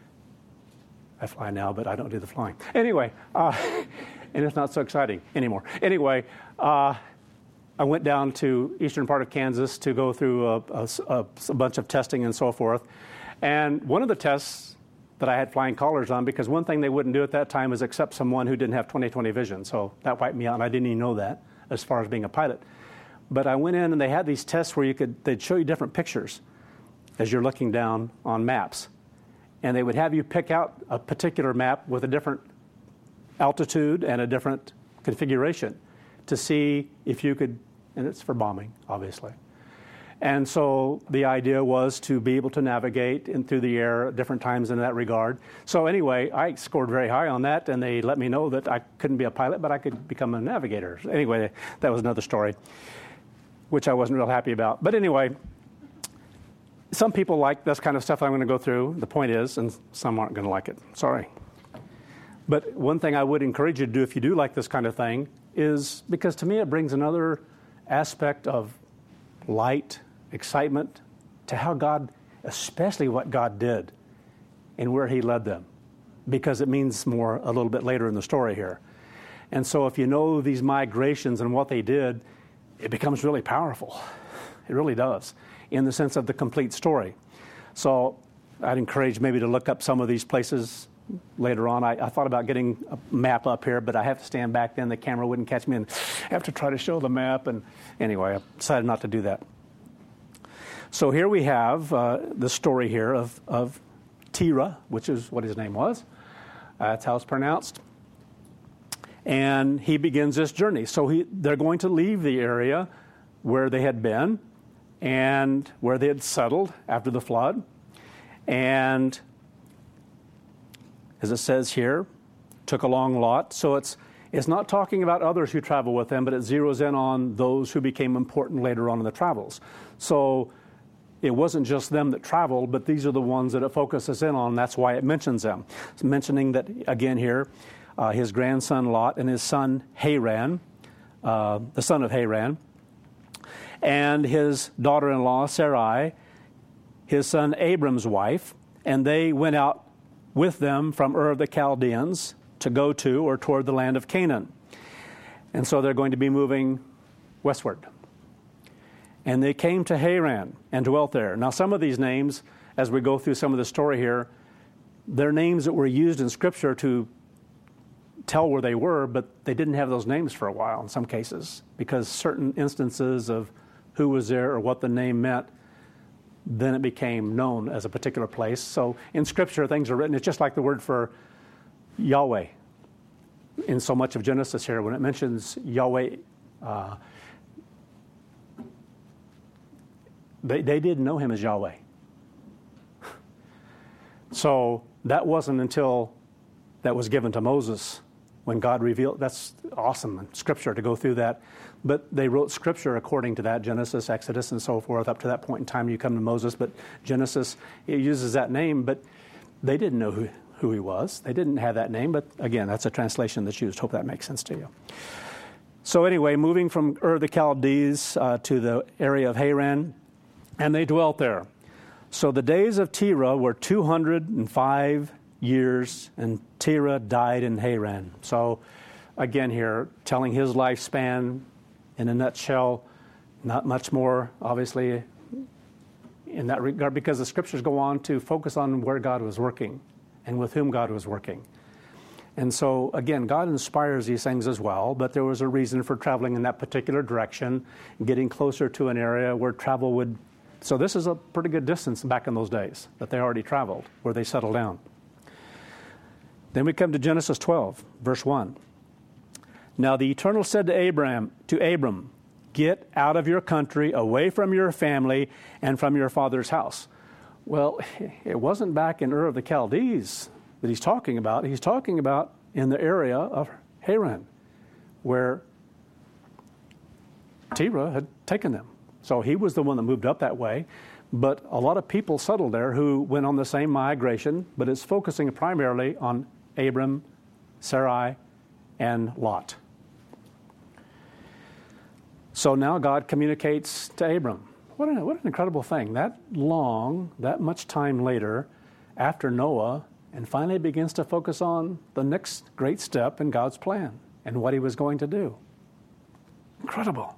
I fly now, but I don't do the flying. Anyway, and it's not so exciting anymore. Anyway, I went down to eastern part of Kansas to go through a bunch of testing and so forth. And one of the tests that I had flying colors on, because one thing they wouldn't do at that time is accept someone who didn't have 20/20 vision. So that wiped me out, and I didn't even know that as far as being a pilot. But I went in, and they had these tests where they'd show you different pictures as you're looking down on maps. And they would have you pick out a particular map with a different altitude and a different configuration to see if you could, and it's for bombing, obviously. And so the idea was to be able to navigate in through the air at different times in that regard. So anyway, I scored very high on that, and they let me know that I couldn't be a pilot, but I could become a navigator. Anyway, that was another story, which I wasn't real happy about. But anyway, some people like this kind of stuff I'm going to go through. The point is, and some aren't going to like it. Sorry. But one thing I would encourage you to do if you do like this kind of thing is, because to me it brings another aspect of light, excitement to how God, especially what God did and where he led them, because it means more a little bit later in the story here. And so if you know these migrations and what they did, it becomes really powerful. It really does, in the sense of the complete story. So I'd encourage maybe to look up some of these places later on. I thought about getting a map up here, but I have to stand back then. The camera wouldn't catch me, and I have to try to show the map. And anyway, I decided not to do that. So here we have the story here of Terah, which is what his name was. That's how it's pronounced. And he begins this journey. So they're going to leave the area where they had been and where they had settled after the flood. And as it says here, took a long Lot. So it's not talking about others who travel with them, but it zeroes in on those who became important later on in the travels. So it wasn't just them that traveled, but these are the ones that it focuses in on. That's why it mentions them. It's mentioning that, again here, his grandson Lot and his son Haran, the son of Haran, and his daughter-in-law Sarai, his son Abram's wife, and they went out with them from Ur of the Chaldeans to go to or toward the land of Canaan. And so they're going to be moving westward. And they came to Haran and dwelt there. Now some of these names, as we go through some of the story here, they're names that were used in Scripture to tell where they were, but they didn't have those names for a while in some cases, because certain instances of who was there or what the name meant, then it became known as a particular place. So in Scripture, things are written. It's just like the word for Yahweh in so much of Genesis here. When it mentions Yahweh, they didn't know him as Yahweh. So that wasn't until that was given to Moses when God revealed. That's awesome in Scripture to go through that. But they wrote Scripture according to that, Genesis, Exodus, and so forth. Up to that point in time, you come to Moses. But Genesis, it uses that name, but they didn't know who he was. They didn't have that name. But again, that's a translation that's used. Hope that makes sense to you. So anyway, moving from Ur of the Chaldees to the area of Haran, and they dwelt there. So the days of Terah were 205 years, and Terah died in Haran. So again here, telling his lifespan in a nutshell, not much more, obviously, in that regard, because the scriptures go on to focus on where God was working and with whom God was working. And so, again, God inspires these things as well, but there was a reason for traveling in that particular direction, getting closer to an area where travel would... So this is a pretty good distance back in those days that they already traveled, where they settled down. Then we come to Genesis 12, verse 1. Now the Eternal said to Abram, get out of your country, away from your family, and from your father's house. Well, it wasn't back in Ur of the Chaldees that he's talking about. He's talking about in the area of Haran, where Terah had taken them. So he was the one that moved up that way. But a lot of people settled there who went on the same migration, but it's focusing primarily on Abram, Sarai, and Lot. So now God communicates to Abram. What an incredible thing. That much time later, after Noah, and finally begins to focus on the next great step in God's plan and what he was going to do. Incredible.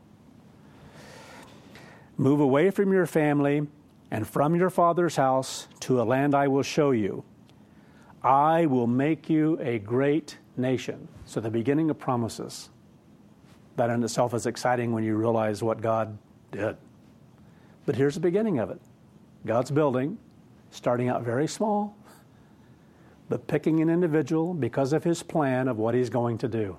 Move away from your family and from your father's house to a land I will show you. I will make you a great nation. So the beginning of promises. That in itself is exciting when you realize what God did. But here's the beginning of it. God's building, starting out very small, but picking an individual because of his plan of what he's going to do.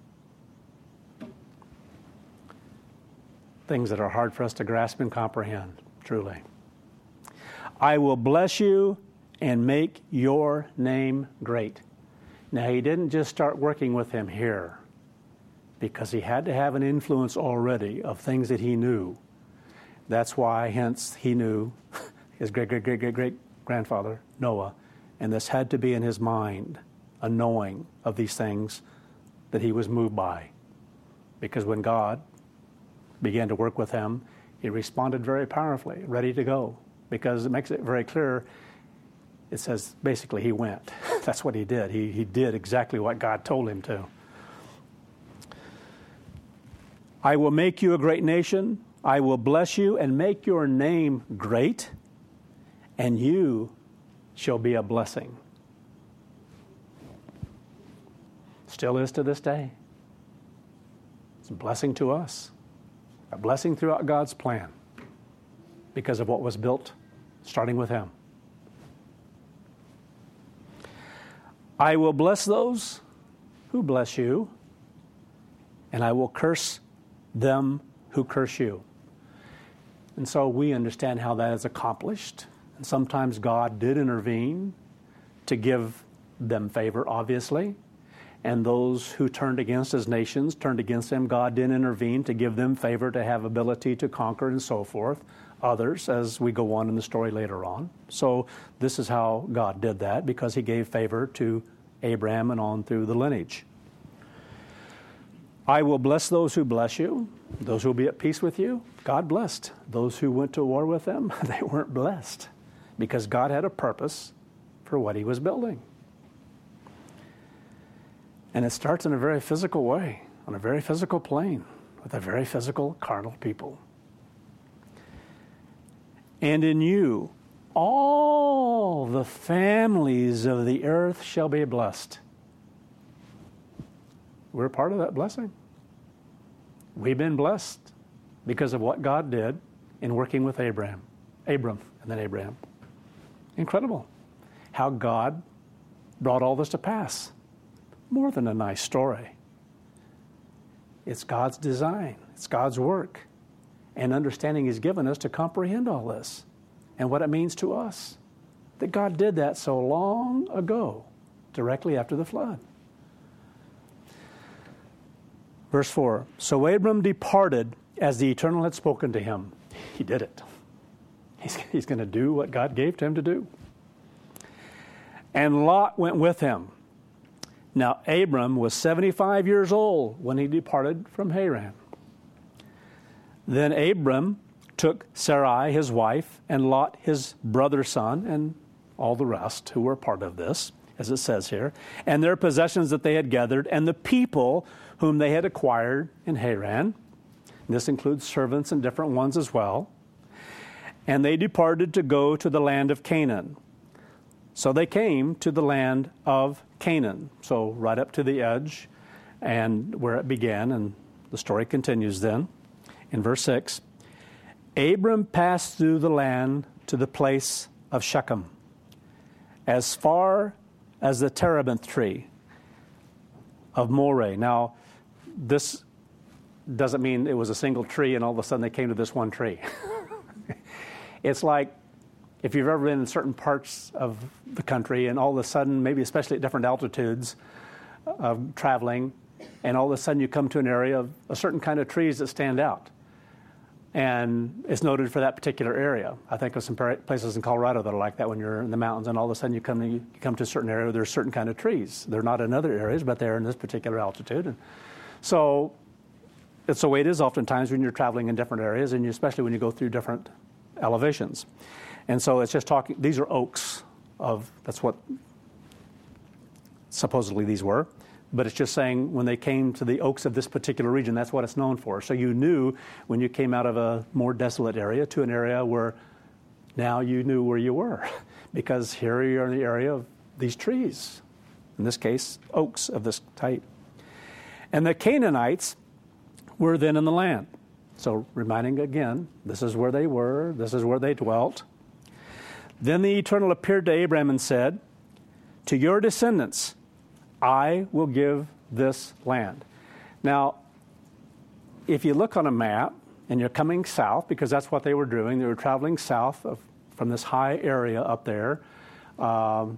Things that are hard for us to grasp and comprehend, truly. I will bless you and make your name great. Now, he didn't just start working with him here, because he had to have an influence already of things that he knew. That's why, hence, he knew his great-great-great-great-grandfather, Noah, and this had to be in his mind, a knowing of these things that he was moved by. Because when God began to work with him, he responded very powerfully, ready to go, because it makes it very clear. It says, basically, he went. That's what he did. He did exactly what God told him to. I will make you a great nation. I will bless you and make your name great, and you shall be a blessing. Still is to this day. It's a blessing to us. A blessing throughout God's plan because of what was built, starting with him. I will bless those who bless you, and I will curse them who curse you. And so we understand how that is accomplished. And sometimes God did intervene to give them favor, obviously. And those who turned against his nations, turned against him, God did intervene to give them favor, to have ability to conquer and so forth. Others, as we go on in the story later on. So this is how God did that, because he gave favor to Abraham and on through the lineage. I will bless those who bless you. Those who will be at peace with you, God blessed. Those who went to war with them, they weren't blessed, because God had a purpose for what he was building. And it starts in a very physical way, on a very physical plane, with a very physical, carnal people. And in you, all the families of the earth shall be blessed. We're part of that blessing. We've been blessed because of what God did in working with Abram, and then Abraham. Incredible how God brought all this to pass. More than a nice story. It's God's design. It's God's work. And understanding he's given us to comprehend all this and what it means to us. That God did that so long ago, directly after the flood. Verse 4, so Abram departed as the Eternal had spoken to him. He did it. He's going to do what God gave to him to do. And Lot went with him. Now Abram was 75 years old when he departed from Haran. Then Abram took Sarai, his wife, and Lot, his brother's son, and all the rest who were part of this, as it says here, and their possessions that they had gathered, and the people whom they had acquired in Haran. This includes servants and different ones as well. And they departed to go to the land of Canaan. So they came to the land of Canaan. So right up to the edge and where it began, and the story continues then. In verse 6, Abram passed through the land to the place of Shechem, as far as the terebinth tree of Moreh. Now, this doesn't mean it was a single tree and all of a sudden they came to this one tree. It's like if you've ever been in certain parts of the country and all of a sudden, maybe especially at different altitudes of traveling, and all of a sudden you come to an area of a certain kind of trees that stand out. And it's noted for that particular area. I think of some places in Colorado that are like that when you're in the mountains and all of a sudden you come to a certain area where there's certain kind of trees. They're not in other areas, but they're in this particular altitude. And so it's the way it is oftentimes when you're traveling in different areas, and especially when you go through different elevations. And so it's just talking, these are oaks that's what supposedly these were. But it's just saying when they came to the oaks of this particular region, that's what it's known for. So you knew when you came out of a more desolate area to an area where now you knew where you were, because here you are in the area of these trees, in this case, oaks of this type. And the Canaanites were then in the land. So reminding again, this is where they were, this is where they dwelt. Then the Eternal appeared to Abraham and said, to your descendants I will give this land. Now, if you look on a map and you're coming south, because that's what they were doing, they were traveling south from this high area up there, up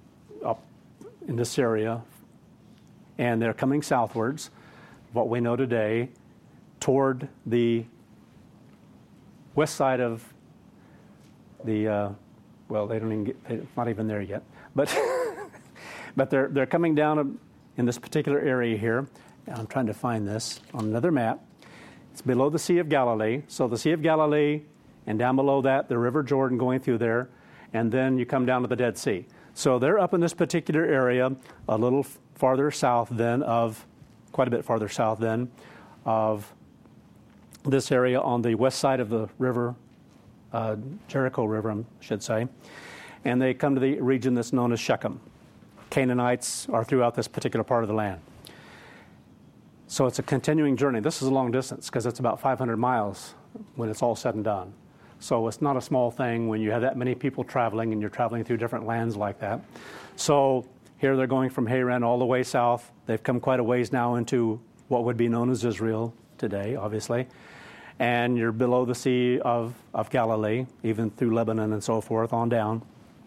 in this area, and they're coming southwards, what we know today, toward the west side of the, well, it's not even there yet, but but they're coming down in this particular area here. I'm trying to find this on another map. It's below the Sea of Galilee. So the Sea of Galilee, and down below that, the River Jordan going through there, and then you come down to the Dead Sea. So they're up in this particular area, a little farther south then quite a bit farther south then, of this area on the west side of the river, Jericho River, I should say. And they come to the region that's known as Shechem. Canaanites are throughout this particular part of the land. So it's a continuing journey. This is a long distance because it's about 500 miles when it's all said and done. So it's not a small thing when you have that many people traveling and you're traveling through different lands like that. So here they're going from Haran all the way south. They've come quite a ways now into what would be known as Israel today, obviously. And you're below the Sea of Galilee, even through Lebanon and so forth, on down.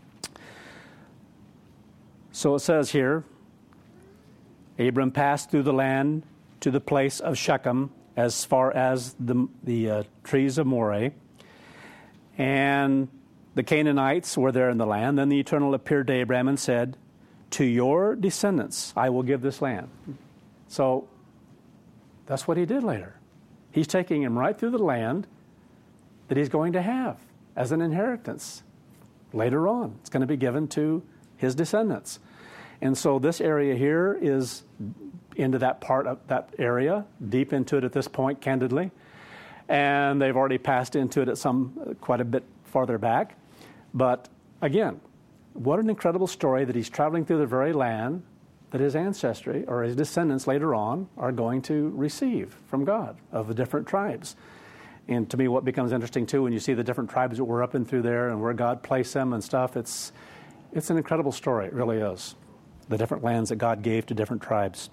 So it says here, Abram passed through the land to the place of Shechem as far as the trees of Moreh. And the Canaanites were there in the land. Then the Eternal appeared to Abraham and said, to your descendants I will give this land. So that's what he did later. He's taking him right through the land that he's going to have as an inheritance later on. It's going to be given to his descendants. And so this area here is into that part of that area, deep into it at this point, candidly. And they've already passed into it at quite a bit farther back. But again, what an incredible story that he's traveling through the very land that his ancestry or his descendants later on are going to receive from God of the different tribes. And to me, what becomes interesting too, when you see the different tribes that were up and through there and where God placed them and stuff, it's an incredible story. It really is. The different lands that God gave to different tribes.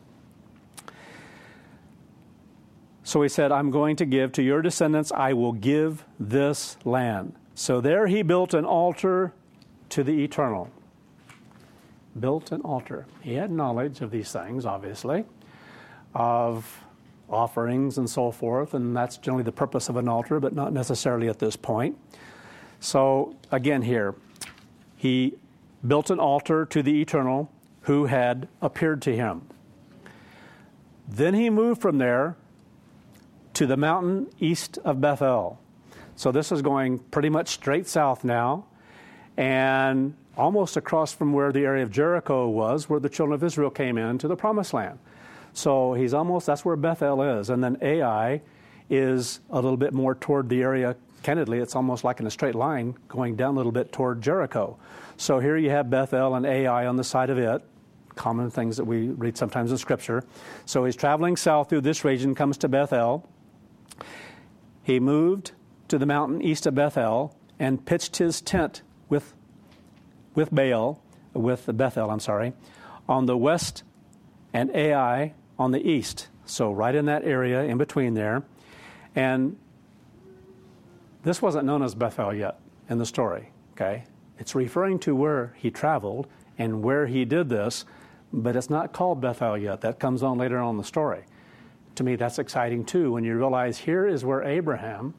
So he said, I'm going to give to your descendants, I will give this land. So there he built an altar to the Eternal. Built an altar. He had knowledge of these things, obviously, of offerings and so forth, and that's generally the purpose of an altar, but not necessarily at this point. So again here, he built an altar to the Eternal who had appeared to him. Then he moved from there to the mountain east of Bethel. So this is going pretty much straight south now, and almost across from where the area of Jericho was, where the children of Israel came into the Promised Land. So he's almost, that's where Bethel is. And then Ai is a little bit more toward the area, candidly, it's almost like in a straight line going down a little bit toward Jericho. So here you have Bethel and Ai on the side of it, common things that we read sometimes in Scripture. So he's traveling south through this region, comes to Bethel. He moved to the mountain east of Bethel and pitched his tent with Bethel, on the west, and Ai on the east. So right in that area in between there. And this wasn't known as Bethel yet in the story, okay? It's referring to where he traveled and where he did this, but it's not called Bethel yet. That comes on later on in the story. To me, that's exciting too, when you realize here is where Abram,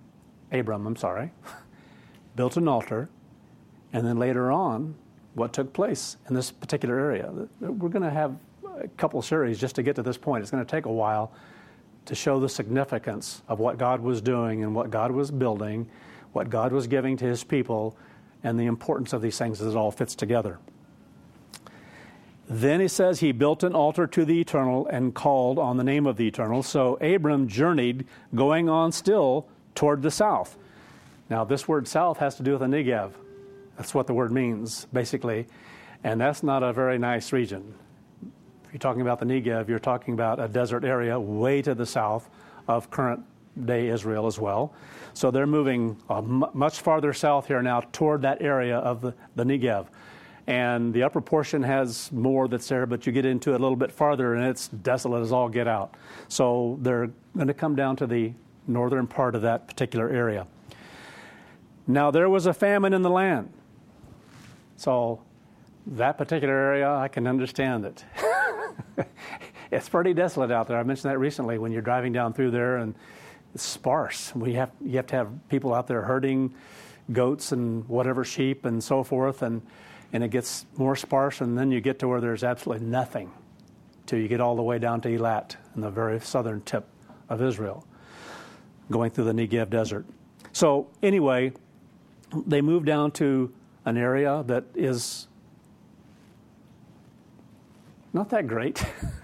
built an altar, and then later on, what took place in this particular area. We're going to have a couple series just to get to this point. It's going to take a while to show the significance of what God was doing and what God was building, what God was giving to his people, and the importance of these things as it all fits together. Then he says he built an altar to the Eternal and called on the name of the Eternal. So Abram journeyed, going on still toward the south. Now this word south has to do with the Negev. That's what the word means, basically. And that's not a very nice region. If you're talking about the Negev, you're talking about a desert area way to the south of current-day Israel as well. So they're moving much farther south here now toward that area of the Negev. And the upper portion has more that's there, but you get into it a little bit farther, and it's desolate as all get out. So they're going to come down to the northern part of that particular area. Now, there was a famine in the land. So that particular area, I can understand it. It's pretty desolate out there. I mentioned that recently when you're driving down through there, and it's sparse. You have to have people out there herding goats and whatever, sheep and so forth, and it gets more sparse, and then you get to where there's absolutely nothing till you get all the way down to Eilat in the very southern tip of Israel, going through the Negev desert. So anyway, they moved down to an area that is not that great,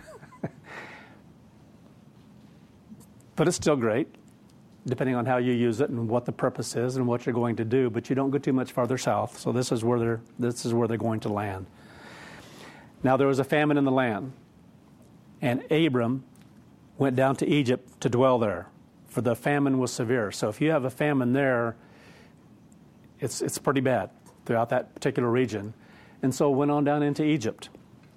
but it's still great, depending on how you use it and what the purpose is and what you're going to do. But you don't go too much farther south. So this is where they're going to land. Now there was a famine in the land, and Abram went down to Egypt to dwell there, for the famine was severe. So if you have a famine there, it's pretty bad throughout that particular region. And so went on down into Egypt.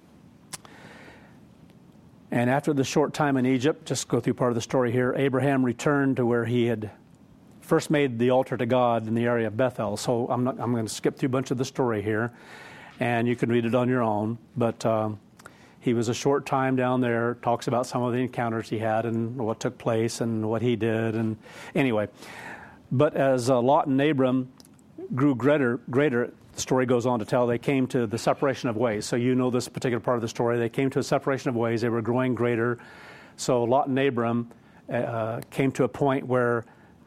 And after the short time in Egypt, just go through part of the story here, Abraham returned to where he had first made the altar to God in the area of Bethel. So I'm going to skip through a bunch of the story here, and you can read it on your own. But he was a short time down there, talks about some of the encounters he had and what took place and what he did. And anyway, but as Lot and Abram grew greater, the story goes on to tell, they came to the separation of ways. So you know this particular part of the story. They came to a separation of ways. They were growing greater. So Lot and Abram came to a point where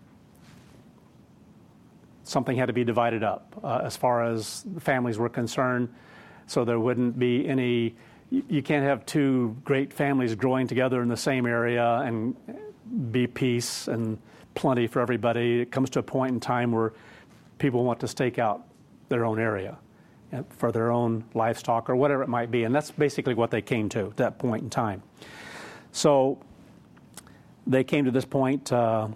something had to be divided up as far as families were concerned. So there wouldn't be any, you can't have two great families growing together in the same area and be peace and plenty for everybody. It comes to a point in time where people want to stake out their own area for their own livestock or whatever it might be. And that's basically what they came to at that point in time. So they came to this point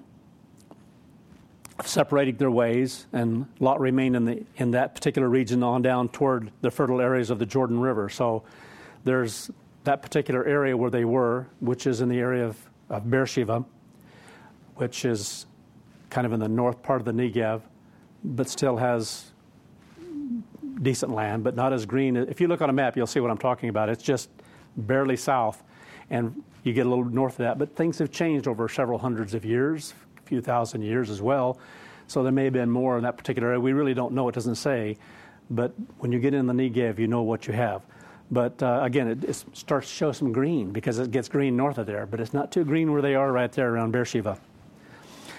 separating their ways, and Lot remained in that particular region on down toward the fertile areas of the Jordan River. So there's that particular area where they were, which is in the area of Beersheba, which is kind of in the north part of the Negev, but still has decent land, but not as green. If you look on a map, you'll see what I'm talking about. It's just barely south, and you get a little north of that. But things have changed over several hundreds of years, a few thousand years as well. So there may have been more in that particular area. We really don't know. It doesn't say. But when you get in the Negev, you know what you have. But again, it starts to show some green because it gets green north of there. But it's not too green where they are right there around Beersheba.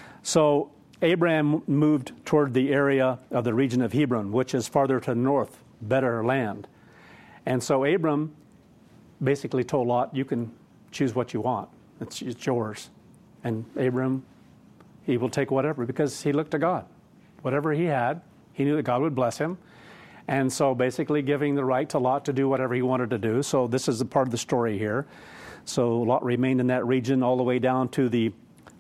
So Abraham moved toward the area of the region of Hebron, which is farther to the north better land. And so Abram basically told Lot, you can choose what you want. It's yours. And Abram, he will take whatever, because he looked to God. Whatever he had, he knew that God would bless him. And so basically giving the right to Lot to do whatever he wanted to do. So this is a part of the story here. So Lot remained in that region all the way down to the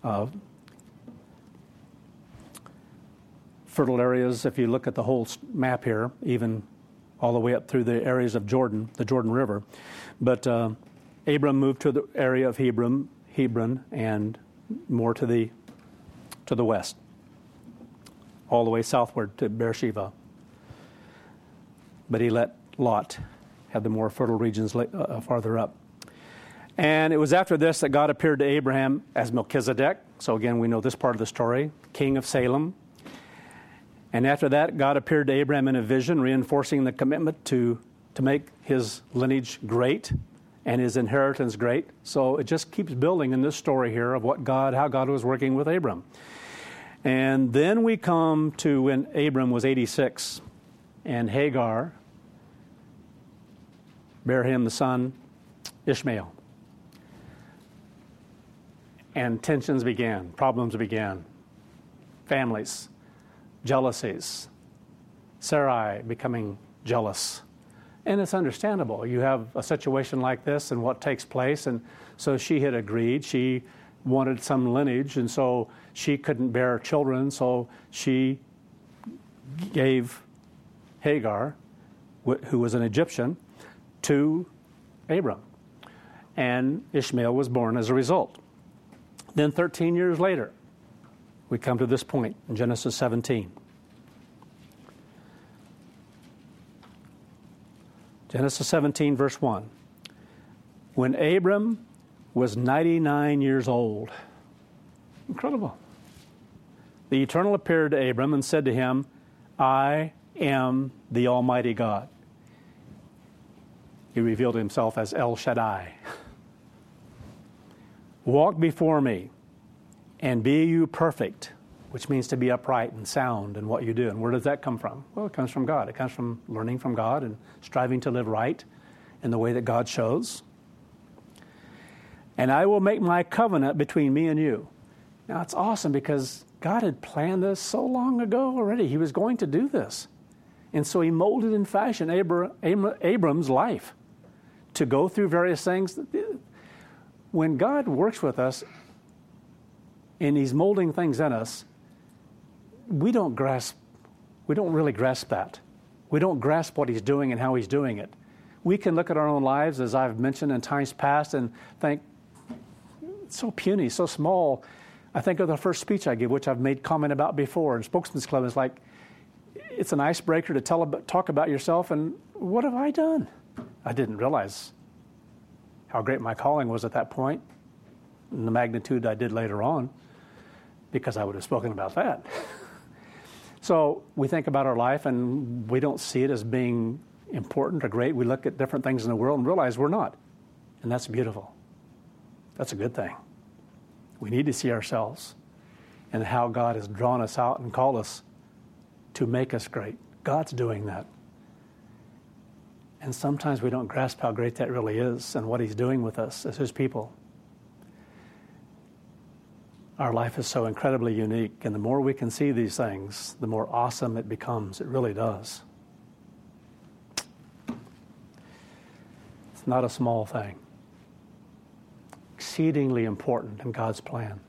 fertile areas. If you look at the whole map here, even all the way up through the areas of Jordan, the Jordan River. But Abram moved to the area of Hebron, and more to the west, all the way southward to Beersheba. But he let Lot have the more fertile regions farther up. And it was after this that God appeared to Abraham as Melchizedek. So again, we know this part of the story, king of Salem. And after that, God appeared to Abraham in a vision, reinforcing the commitment to make his lineage great and his inheritance great. So it just keeps building in this story here of how God was working with Abram. And then we come to when Abram was 86, and Hagar bare him the son Ishmael. And tensions began, problems began, families, jealousies, Sarai becoming jealous. And it's understandable. You have a situation like this and what takes place, and so she had agreed. She wanted some lineage, and so she couldn't bear children, so she gave Hagar, who was an Egyptian, to Abram. And Ishmael was born as a result. Then 13 years later, we come to this point in Genesis 17. Genesis 17, verse 1. When Abram was 99 years old. Incredible. The Eternal appeared to Abram and said to him, I am the Almighty God. He revealed himself as El Shaddai. Walk before me and be you perfect, which means to be upright and sound in what you do. And where does that come from? Well, it comes from God. It comes from learning from God and striving to live right in the way that God shows. And I will make my covenant between me and you. Now, it's awesome because God had planned this so long ago already. He was going to do this. And so he molded and fashioned Abram's life to go through various things. When God works with us and he's molding things in us, we don't really grasp that. We don't grasp what he's doing and how he's doing it. We can look at our own lives, as I've mentioned in times past, and think, it's so puny, so small. I think of the first speech I gave, which I've made comment about before, in Spokesman's Club. It's like, it's an icebreaker to talk about yourself, and what have I done? I didn't realize how great my calling was at that point, and the magnitude I did later on, because I would have spoken about that. So we think about our life and we don't see it as being important or great. We look at different things in the world and realize we're not. And that's beautiful. That's a good thing. We need to see ourselves and how God has drawn us out and called us to make us great. God's doing that. And sometimes we don't grasp how great that really is and what he's doing with us as his people. Our life is so incredibly unique, and the more we can see these things, the more awesome it becomes. It really does. It's not a small thing. Exceedingly important in God's plan.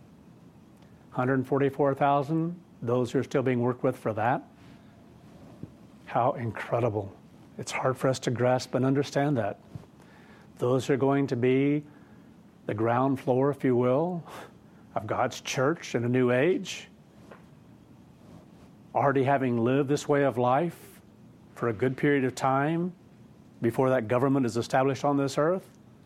144,000, those who are still being worked with for that. How incredible. It's hard for us to grasp and understand that. Those are going to be the ground floor, if you will, of God's church in a new age, already having lived this way of life for a good period of time before that government is established on this earth.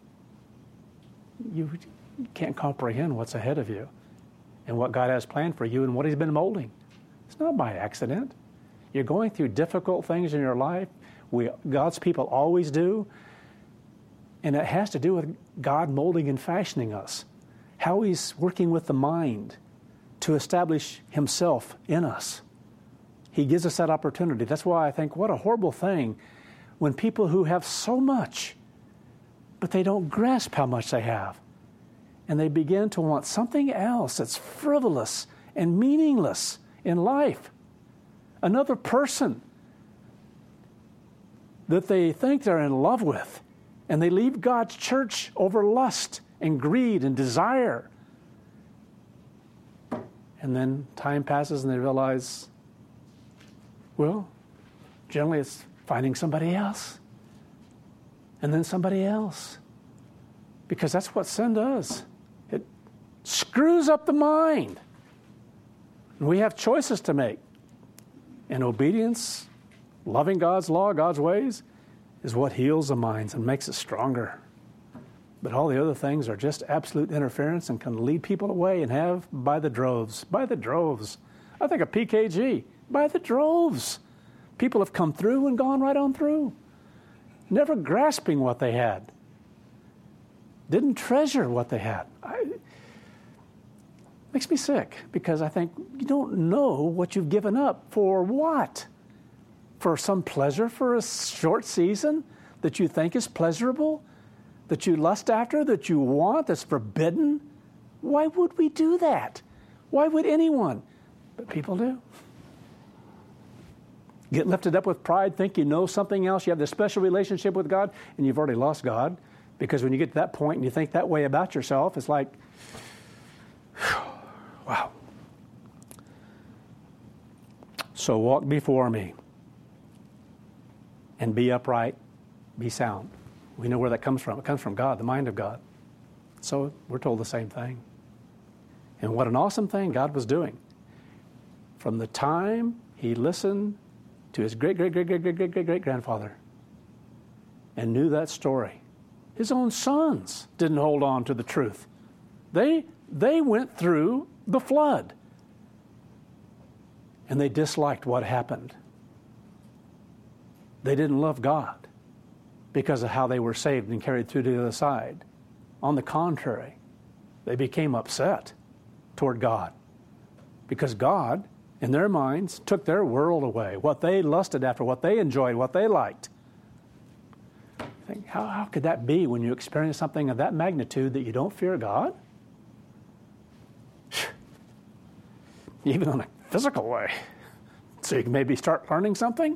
You can't comprehend what's ahead of you and what God has planned for you and what he's been molding. It's not by accident. You're going through difficult things in your life. God's people always do. And it has to do with God molding and fashioning us. How he's working with the mind to establish himself in us. He gives us that opportunity. That's why I think what a horrible thing when people who have so much, but they don't grasp how much they have, and they begin to want something else that's frivolous and meaningless in life, another person that they think they're in love with, and they leave God's church over lust and greed and desire. And then time passes and they realize, well, generally it's finding somebody else, and then somebody else, because that's what sin does. It screws up the mind. And we have choices to make. And obedience, loving God's law, God's ways, is what heals the minds and makes it stronger. But all the other things are just absolute interference and can lead people away, and have by the droves. By the droves. I think of PKG. By the droves. People have come through and gone right on through, never grasping what they had. Didn't treasure what they had. Makes me sick, because I think you don't know what you've given up. For what? For some pleasure for a short season that you think is pleasurable, that you lust after, that you want, that's forbidden? Why would we do that? Why would anyone? But people do. Get lifted up with pride, think you know something else, you have this special relationship with God, and you've already lost God. Because when you get to that point and you think that way about yourself, it's like, wow. So walk before me and be upright, be sound. We know where that comes from. It comes from God, the mind of God. So we're told the same thing. And what an awesome thing God was doing. From the time he listened to his great-great-great-great-great-great-great-grandfather and knew that story, his own sons didn't hold on to the truth. They went through the flood, and they disliked what happened. They didn't love God because of how they were saved and carried through to the other side. On the contrary, they became upset toward God because God, in their minds, took their world away, what they lusted after, what they enjoyed, what they liked. I think, how could that be when you experience something of that magnitude that you don't fear God? Even in a physical way. So you can maybe start learning something?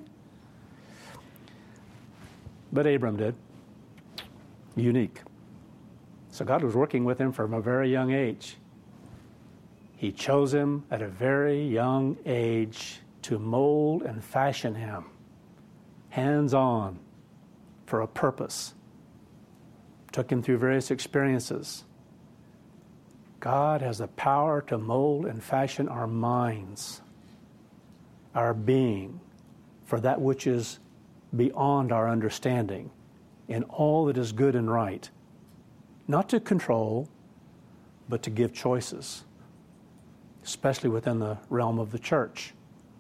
But Abram did. Unique. So God was working with him from a very young age. He chose him at a very young age to mold and fashion him, hands-on, for a purpose. Took him through various experiences. God has the power to mold and fashion our minds, our being, for that which is beyond our understanding, in all that is good and right. Not to control, but to give choices, especially within the realm of the church.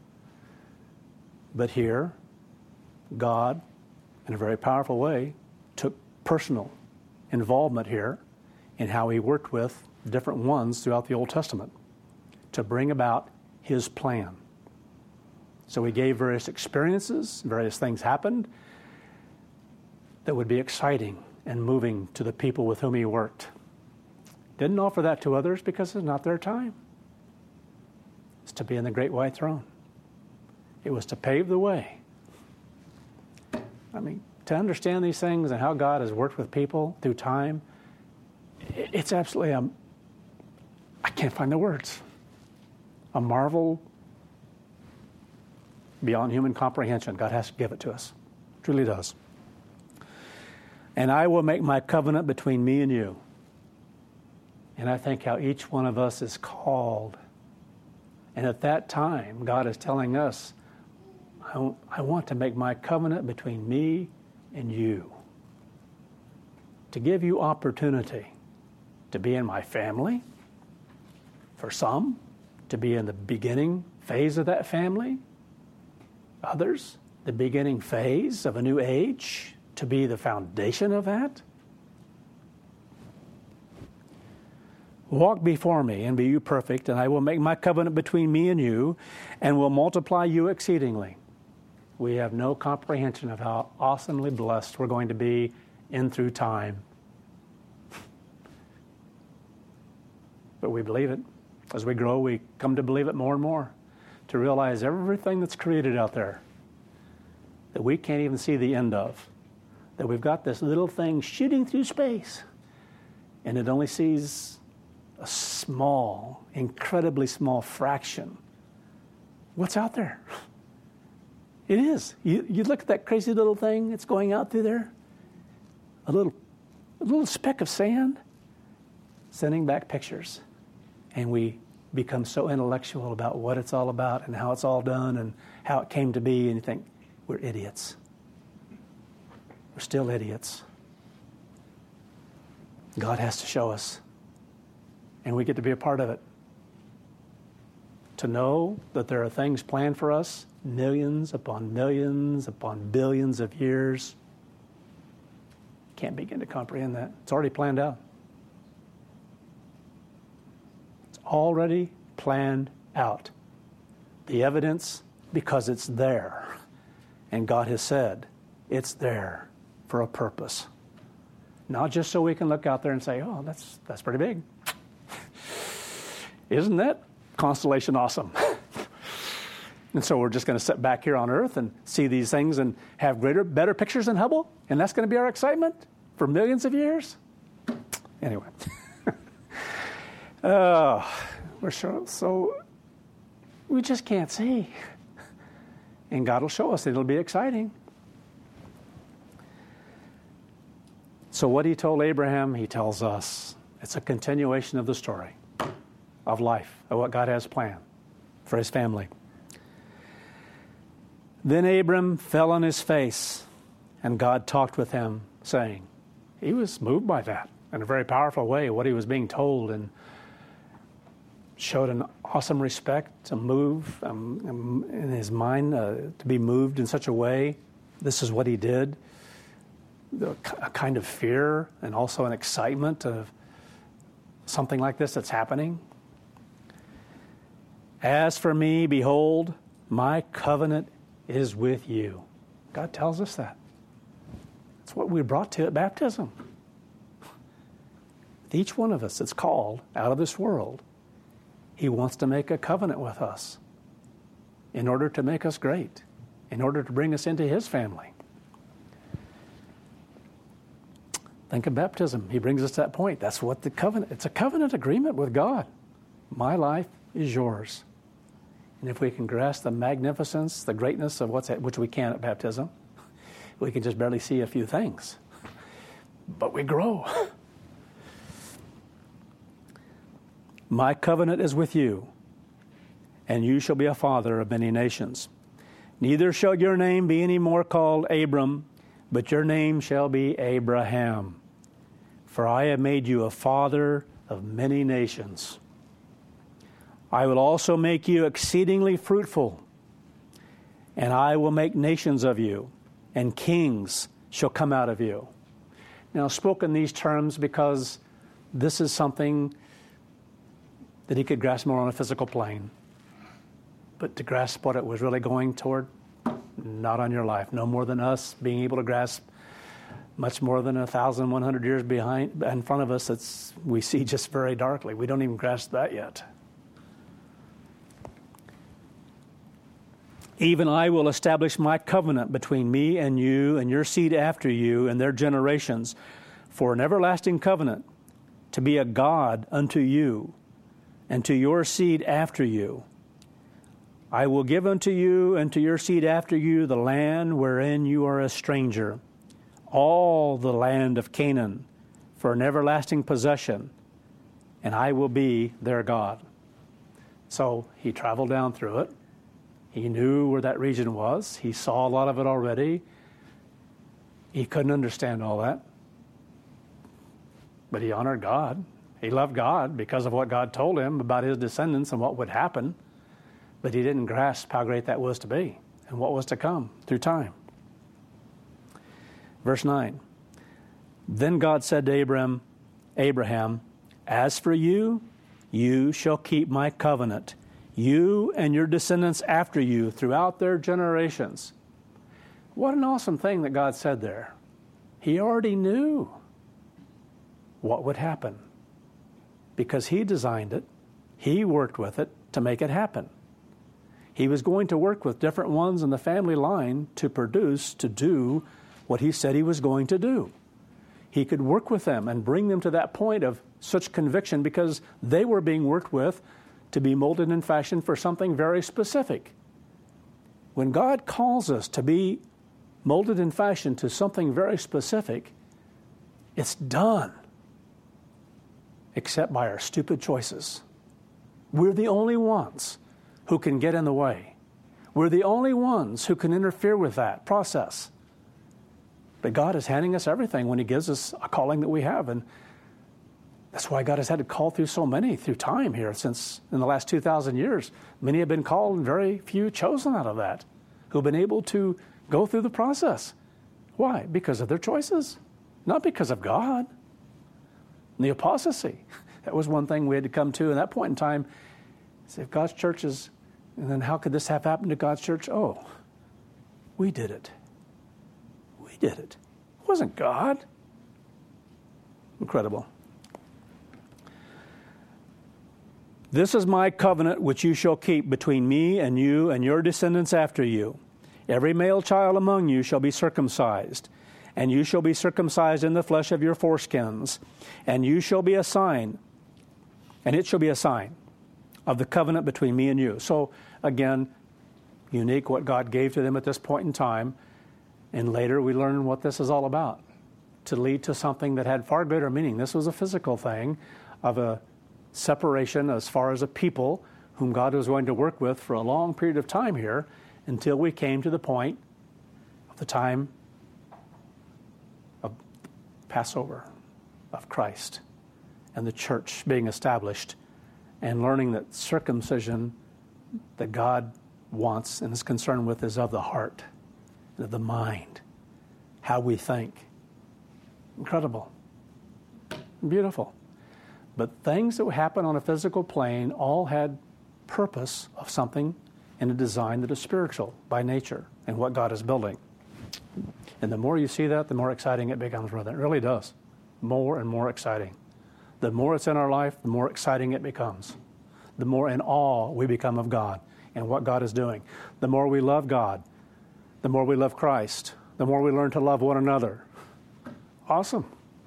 But here, God, in a very powerful way, took personal involvement here in how he worked with different ones throughout the Old Testament to bring about his plan. So he gave various experiences, various things happened that would be exciting and moving to the people with whom he worked. Didn't offer that to others because it's not their time. It's to be in the great white throne. It was to pave the way. I mean, to understand these things and how God has worked with people through time, it's absolutely, I can't find the words. A marvel beyond human comprehension. God has to give it to us. Truly does. And I will make my covenant between me and you. And I think how each one of us is called. And at that time, God is telling us, I want to make my covenant between me and you. To give you opportunity to be in my family. For some, to be in the beginning phase of that family. Others, the beginning phase of a new age, to be the foundation of that. Walk before me and be you perfect, and I will make my covenant between me and you, and will multiply you exceedingly. We have no comprehension of how awesomely blessed we're going to be in through time. But we believe it. As we grow, we come to believe it more and more, to realize everything that's created out there that we can't even see the end of, that we've got this little thing shooting through space, and it only sees a small, incredibly small fraction. What's out there? It is. You look at that crazy little thing that's going out through there, a little speck of sand, sending back pictures. And we become so intellectual about what it's all about and how it's all done and how it came to be, and you think, we're idiots. We're still idiots. God has to show us, and we get to be a part of it. To know that there are things planned for us, millions upon billions of years. Can't begin to comprehend that. It's already planned out. It's already planned out. The evidence, because it's there. And God has said, it's there for a purpose. Not just so we can look out there and say, oh, that's pretty big. Isn't that constellation awesome? And so we're just going to sit back here on Earth and see these things and have better pictures than Hubble? And that's going to be our excitement for millions of years? Anyway. We're so we just can't see. And God will show us. It'll be exciting. So what he told Abraham, he tells us. It's a continuation of the story of life, of what God has planned for his family. Then Abram fell on his face, and God talked with him, saying, he was moved by that in a very powerful way, what he was being told, and showed an awesome respect to move in his mind, to be moved in such a way. This is what he did. A kind of fear and also an excitement of something like this that's happening. As for me, behold, my covenant is with you. God tells us that. That's what we brought to at baptism. With each one of us that's called out of this world, he wants to make a covenant with us in order to make us great, in order to bring us into his family. Think of baptism. He brings us to that point. That's what the covenant, it's a covenant agreement with God. My life is yours. And if we can grasp the magnificence, the greatness of which we can at baptism, we can just barely see a few things. But we grow. My covenant is with you, and you shall be a father of many nations. Neither shall your name be any more called Abram, but your name shall be Abraham. For I have made you a father of many nations. I will also make you exceedingly fruitful, and I will make nations of you, and kings shall come out of you. Now, spoken these terms because this is something that he could grasp more on a physical plane. But to grasp what it was really going toward, not on your life. No more than us being able to grasp much more than 1,100 years in front of us. We see just very darkly. We don't even grasp that yet. Even I will establish my covenant between me and you and your seed after you and their generations for an everlasting covenant, to be a God unto you and to your seed after you. I will give unto you and to your seed after you the land wherein you are a stranger, all the land of Canaan, for an everlasting possession, and I will be their God. So he traveled down through it. He knew where that region was. He saw a lot of it already. He couldn't understand all that. But he honored God. He loved God because of what God told him about his descendants and what would happen. But he didn't grasp how great that was to be and what was to come through time. Verse 9. Then God said to Abraham, as for you, you shall keep my covenant, you and your descendants after you throughout their generations. What an awesome thing that God said there. He already knew what would happen because he designed it. He worked with it to make it happen. He was going to work with different ones in the family line to produce, to do what he said he was going to do. He could work with them and bring them to that point of such conviction because they were being worked with to be molded and fashioned for something very specific. When God calls us to be molded and fashioned to something very specific, it's done, except by our stupid choices. We're the only ones who can get in the way. We're the only ones who can interfere with that process. But God is handing us everything when he gives us a calling that we have. And that's why God has had to call through so many through time here since in the last 2,000 years. Many have been called and very few chosen out of that who've been able to go through the process. Why? Because of their choices, not because of God. And the apostasy, that was one thing we had to come to at that point in time. Say, if God's church is, and then how could this have happened to God's church? Oh, we did it. We did it. It wasn't God. Incredible. This is my covenant which you shall keep between me and you and your descendants after you. Every male child among you shall be circumcised, and you shall be circumcised in the flesh of your foreskins, and you shall be a sign, and it shall be a sign of the covenant between me and you. So, again, unique what God gave to them at this point in time, and later we learn what this is all about, to lead to something that had far greater meaning. This was a physical thing of a separation as far as a people whom God was going to work with for a long period of time here until we came to the point of the time of Passover of Christ and the church being established and learning that circumcision that God wants and is concerned with is of the heart and of the mind, how we think. Incredible. Beautiful. But things that would happen on a physical plane all had purpose of something in a design that is spiritual by nature and what God is building. And the more you see that, the more exciting it becomes, brother. It really does. More and more exciting. The more it's in our life, the more exciting it becomes. The more in awe we become of God and what God is doing. The more we love God, the more we love Christ, the more we learn to love one another. Awesome.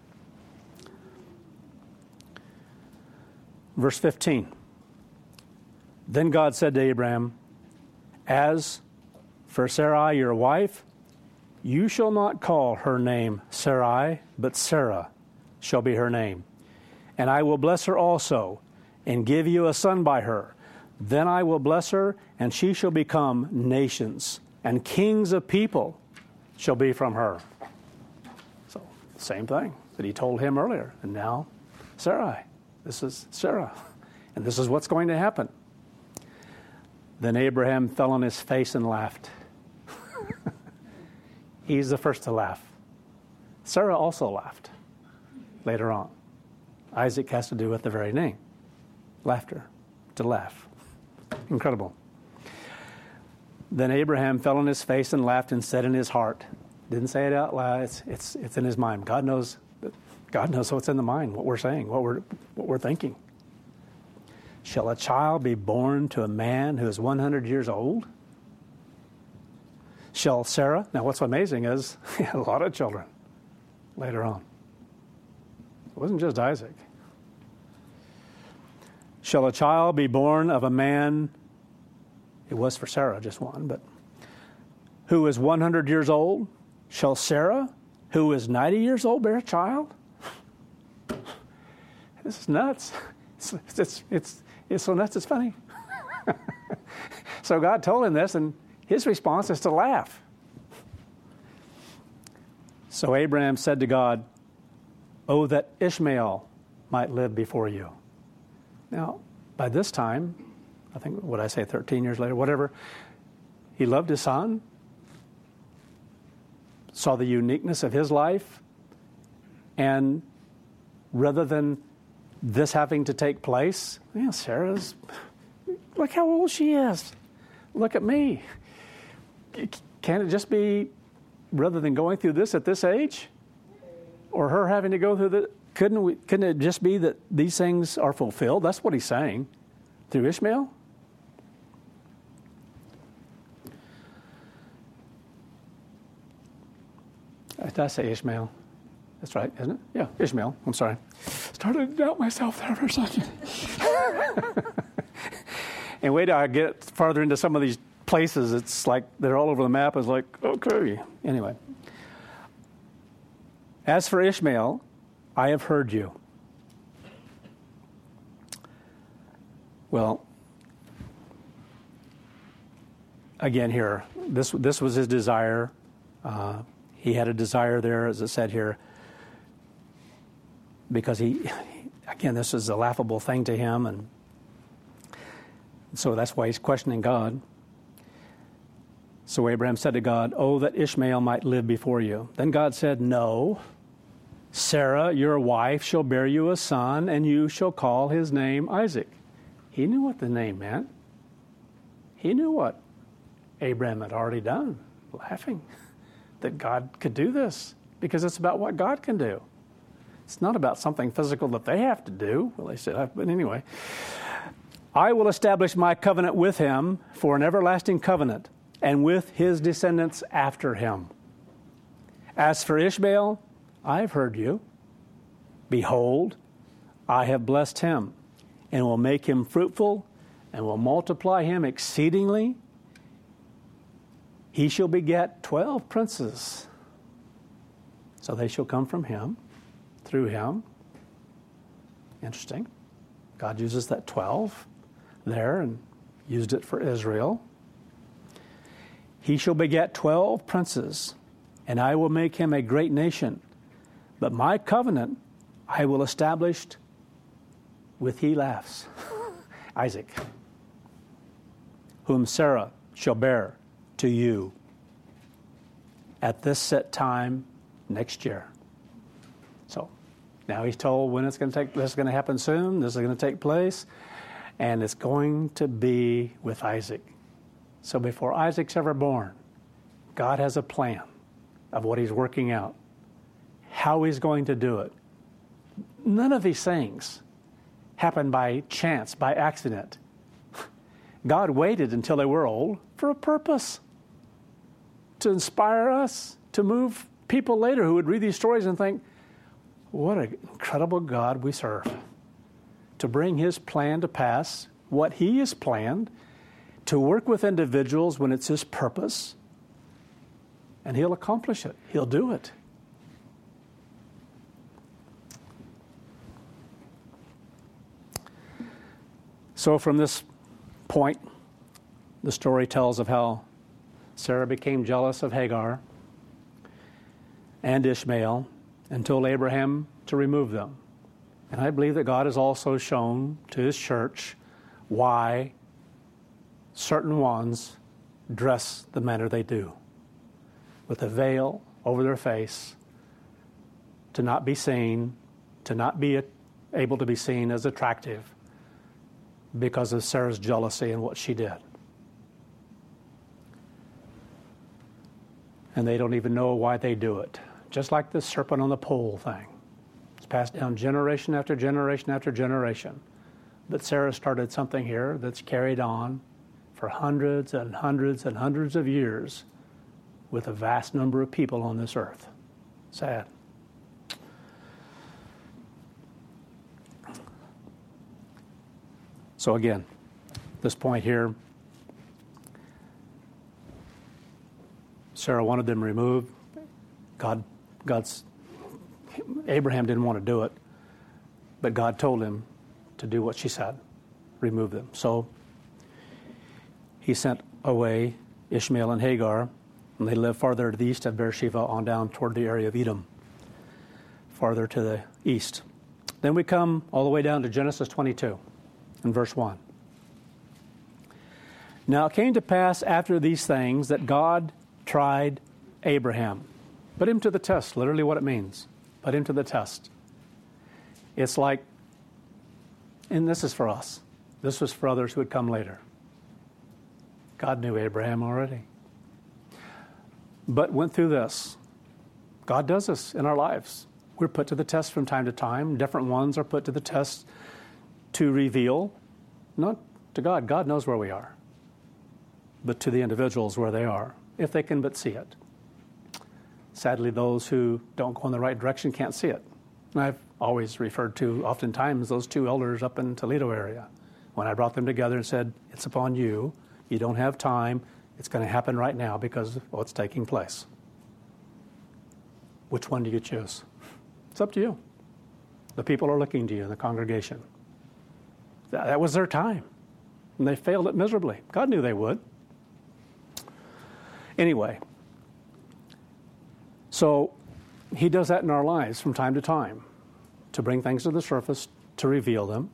Verse 15. Then God said to Abraham, as for Sarai, your wife, you shall not call her name Sarai, but Sarah shall be her name. And I will bless her also, and give you a son by her. Then I will bless her, and she shall become nations, and kings of people shall be from her. So, same thing that he told him earlier. And now, Sarai. This is Sarah. And this is what's going to happen. Then Abraham fell on his face and laughed. He's the first to laugh. Sarah also laughed later on. Isaac has to do with the very name. Laughter. To laugh. Incredible. Then Abraham fell on his face and laughed and said in his heart. Didn't say it out loud. It's in his mind. God knows what's in the mind, what we're saying, what we're thinking. Shall a child be born to a man who is 100 years old? Shall Sarah? Now, what's amazing is he had a lot of children later on. It wasn't just Isaac. Shall a child be born of a man? It was for Sarah, just one, but who is 100 years old? Shall Sarah, who is 90 years old, bear a child? This is nuts. It's so nuts, it's funny. So God told him this, and his response is to laugh. So Abraham said to God, oh, that Ishmael might live before you. Now, by this time, I think, 13 years later, whatever, he loved his son, saw the uniqueness of his life, and rather than this having to take place, Sarah's, look how old she is. Look at me. Can't it just be rather than going through this at this age, or her having to go through the, couldn't it just be that these things are fulfilled? That's what he's saying through Ishmael. Did I say Ishmael? That's right, isn't it? Yeah, Ishmael. I'm sorry. Started to doubt myself there for a second. And wait till I get farther into some of these places. It's like they're all over the map. It's like, okay. Anyway. As for Ishmael, I have heard you. Well, again here, this was his desire. He had a desire there, as it said here, because again, this is a laughable thing to him, and so that's why he's questioning God. So Abraham said to God, "Oh, that Ishmael might live before you." Then God said, "No, Sarah, your wife, shall bear you a son, and you shall call his name Isaac." He knew what the name meant. He knew what Abraham had already done, laughing that God could do this, because it's about what God can do. It's not about something physical that they have to do. Well, they said, but anyway. "I will establish my covenant with him for an everlasting covenant, and with his descendants after him. As for Ishmael, I have heard you. Behold, I have blessed him, and will make him fruitful, and will multiply him exceedingly. He shall beget 12 princes. So they shall come from him, through him." Interesting. God uses that 12 there and used it for Israel. "He shall beget 12 princes, and I will make him a great nation. But my covenant I will establish with," he laughs, "Isaac, whom Sarah shall bear to you at this set time next year." So now he's told when this is going to happen soon, this is going to take place, and it's going to be with Isaac. So before Isaac's ever born, God has a plan of what he's working out, how he's going to do it. None of these things happen by chance, by accident. God waited until they were old for a purpose, to inspire us, to move people later who would read these stories and think, what an incredible God we serve, to bring his plan to pass, what he has planned, to work with individuals when it's his purpose, and he'll accomplish it. He'll do it. So from this point, the story tells of how Sarah became jealous of Hagar and Ishmael and told Abraham to remove them. And I believe that God has also shown to his church why certain ones dress the manner they do, with a veil over their face, to not be seen, to not be able to be seen as attractive because of Sarah's jealousy and what she did. And they don't even know why they do it. Just like the serpent on the pole thing. It's passed down generation after generation after generation. But Sarah started something here that's carried on for hundreds and hundreds and hundreds of years with a vast number of people on this earth. Sad. So again, this point here, Sarah wanted them removed. Abraham didn't want to do it, but God told him to do what she said, remove them. So he sent away Ishmael and Hagar, and they lived farther to the east of Beersheba on down toward the area of Edom, farther to the east. Then we come all the way down to Genesis 22 and verse 1. "Now it came to pass after these things that God tried Abraham." Put him to the test, literally what it means. Put him to the test. It's like, and this is for us. This was for others who would come later. God knew Abraham already. but went through this. God does this in our lives. We're put to the test from time to time. Different ones are put to the test to reveal, not to God. God knows where we are, but to the individuals where they are, if they can but see it. Sadly, those who don't go in the right direction can't see it. And I've always referred to, oftentimes, those two elders up in Toledo area. When I brought them together and said, it's upon you, you don't have time, it's going to happen right now because of what's taking place. Which one do you choose? It's up to you. The people are looking to you in the congregation. That was their time. And they failed it miserably. God knew they would. Anyway, so he does that in our lives from time to time to bring things to the surface, to reveal them.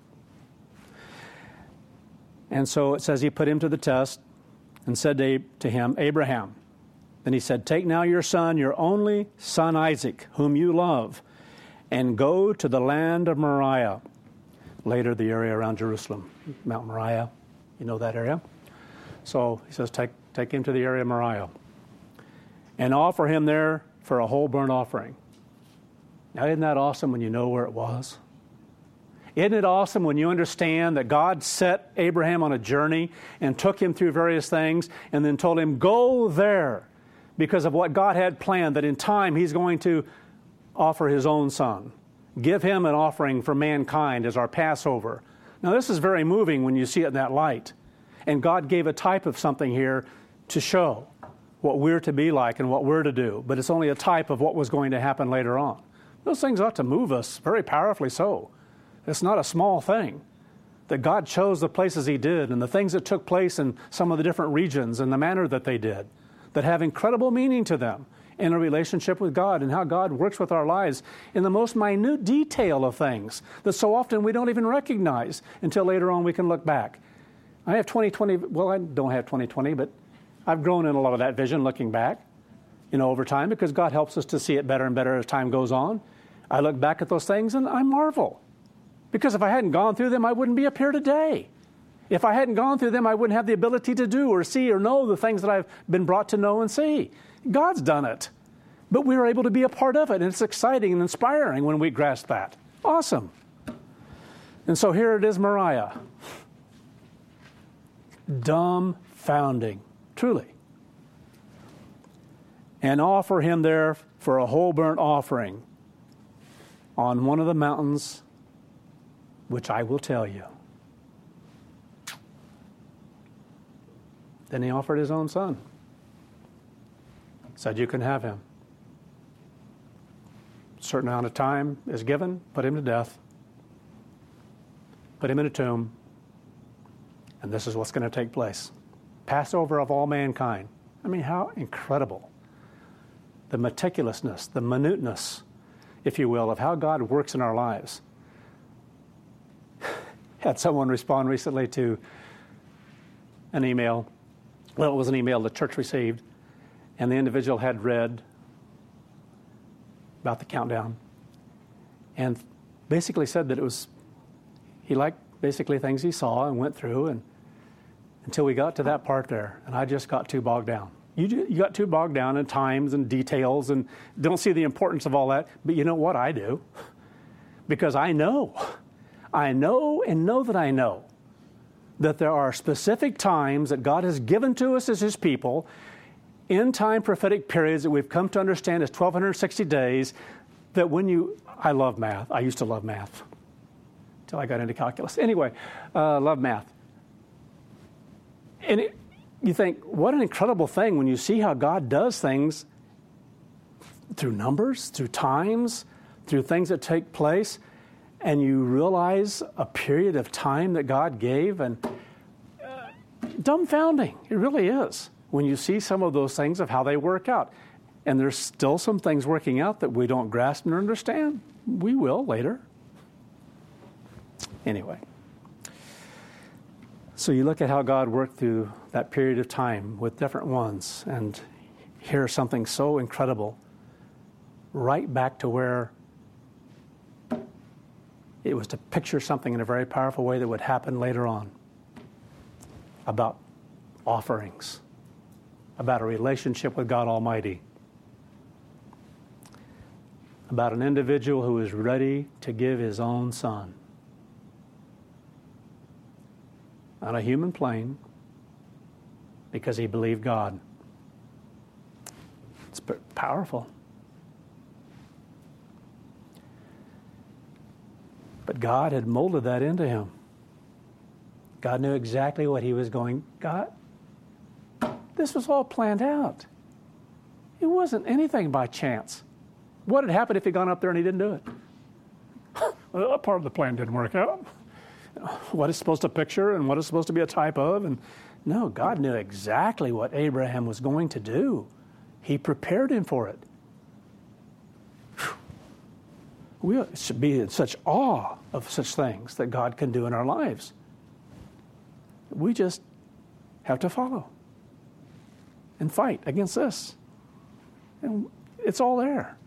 And so it says he put him to the test and said to him, Abraham. Then he said, take now your son, your only son Isaac, whom you love, and go to the land of Moriah. Later, the area around Jerusalem, Mount Moriah. You know that area? So he says, take him to the area of Moriah and offer him there for a whole burnt offering. Now, isn't that awesome when you know where it was? Isn't it awesome when you understand that God set Abraham on a journey and took him through various things and then told him, go there, because of what God had planned, that in time he's going to offer his own son. Give him an offering for mankind as our Passover. Now, this is very moving when you see it in that light. And God gave a type of something here to show what we're to be like and what we're to do. But it's only a type of what was going to happen later on. Those things ought to move us very powerfully so. It's not a small thing that God chose the places he did and the things that took place in some of the different regions and the manner that they did, that have incredible meaning to them in a relationship with God and how God works with our lives in the most minute detail of things that so often we don't even recognize until later on we can look back. I have 2020, well, I don't have 2020, but I've grown in a lot of that vision looking back, over time, because God helps us to see it better and better as time goes on. I look back at those things and I marvel. Because if I hadn't gone through them, I wouldn't be up here today. If I hadn't gone through them, I wouldn't have the ability to do or see or know the things that I've been brought to know and see. God's done it. But we were able to be a part of it, and it's exciting and inspiring when we grasp that. Awesome. And so here it is, Moriah. Dumbfounding, truly. And offer him there for a whole burnt offering on one of the mountains, which I will tell you. Then he offered his own son. Said, you can have him. A certain amount of time is given, put him to death, put him in a tomb, and this is what's going to take place. Passover of all mankind. I mean, how incredible. The meticulousness, the minuteness, if you will, of how God works in our lives. Had someone respond recently to an email. Well, it was an email the church received, and the individual had read about the countdown and basically said that he liked basically things he saw and went through, and until we got to that part there, and I just got too bogged down. You got too bogged down in times and details and don't see the importance of all that, but you know what I do? Because I know that there are specific times that God has given to us as his people, in time prophetic periods that we've come to understand as 1,260 days, that I love math. I used to love math until I got into calculus. Anyway, love math. And you think, what an incredible thing when you see how God does things through numbers, through times, through things that take place, and you realize a period of time that God gave, and dumbfounding. It really is when you see some of those things of how they work out. And there's still some things working out that we don't grasp and understand. We will later. Anyway. So you look at how God worked through that period of time with different ones, and hear something so incredible, right back to where it was to picture something in a very powerful way that would happen later on about offerings. about a relationship with God Almighty, about an individual who is ready to give his own son on a human plane because he believed God. It's powerful. But God had molded that into him. God knew exactly what he was going. God, this was all planned out. It wasn't anything by chance. What had happened if he'd gone up there and he didn't do it? Well, that part of the plan didn't work out. What it's supposed to picture and what it's supposed to be a type of. And no, God knew exactly what Abraham was going to do. He prepared him for it. We should be in such awe of such things that God can do in our lives. We just have to follow and fight against this. And it's all there.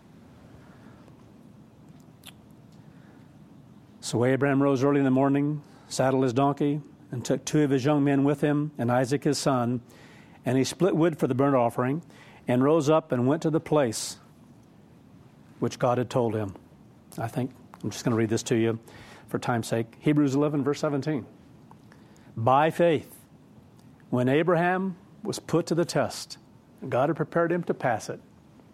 So Abraham rose early in the morning, saddled his donkey, and took 2 of his young men with him, and Isaac his son, and he split wood for the burnt offering, and rose up and went to the place which God had told him. I'm just going to read this to you for time's sake. Hebrews 11, verse 17. By faith, when Abraham was put to the test, God had prepared him to pass it.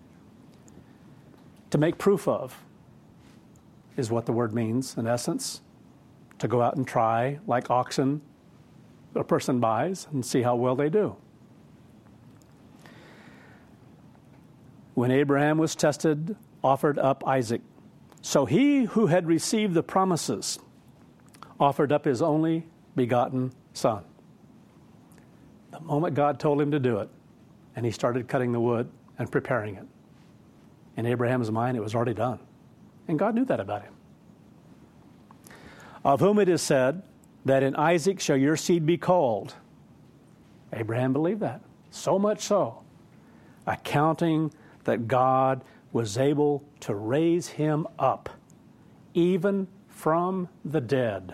To make proof of is what the word means, in essence. To go out and try, like oxen a person buys, and see how well they do. When Abraham was tested, offered up Isaac. So he who had received the promises offered up his only begotten son. The moment God told him to do it, and he started cutting the wood and preparing it. In Abraham's mind, it was already done. And God knew that about him. Of whom it is said, that in Isaac shall your seed be called. Abraham believed that. So much so, accounting that God was able to raise him up, even from the dead.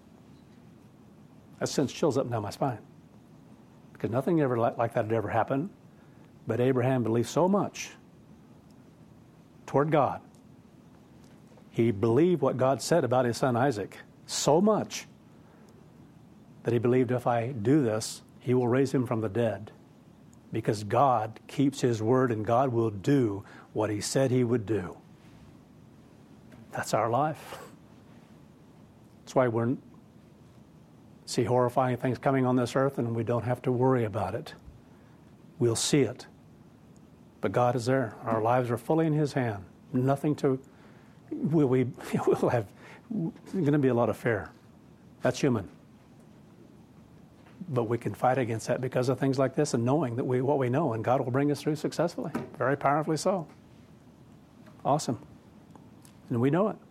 That sends chills up and down my spine. Because nothing ever like that had ever happened. But Abraham believed so much toward God. He believed what God said about his son Isaac so much that he believed, if I do this, he will raise him from the dead. Because God keeps his word and God will do what he said he would do. That's our life. That's why we see horrifying things coming on this earth and we don't have to worry about it. We'll see it. But God is there. Our lives are fully in his hand. Nothing to... We'll have... There's going to be a lot of fear. That's human. But we can fight against that because of things like this and knowing that what we know, and God will bring us through successfully. Very powerfully so. Awesome. And we know it.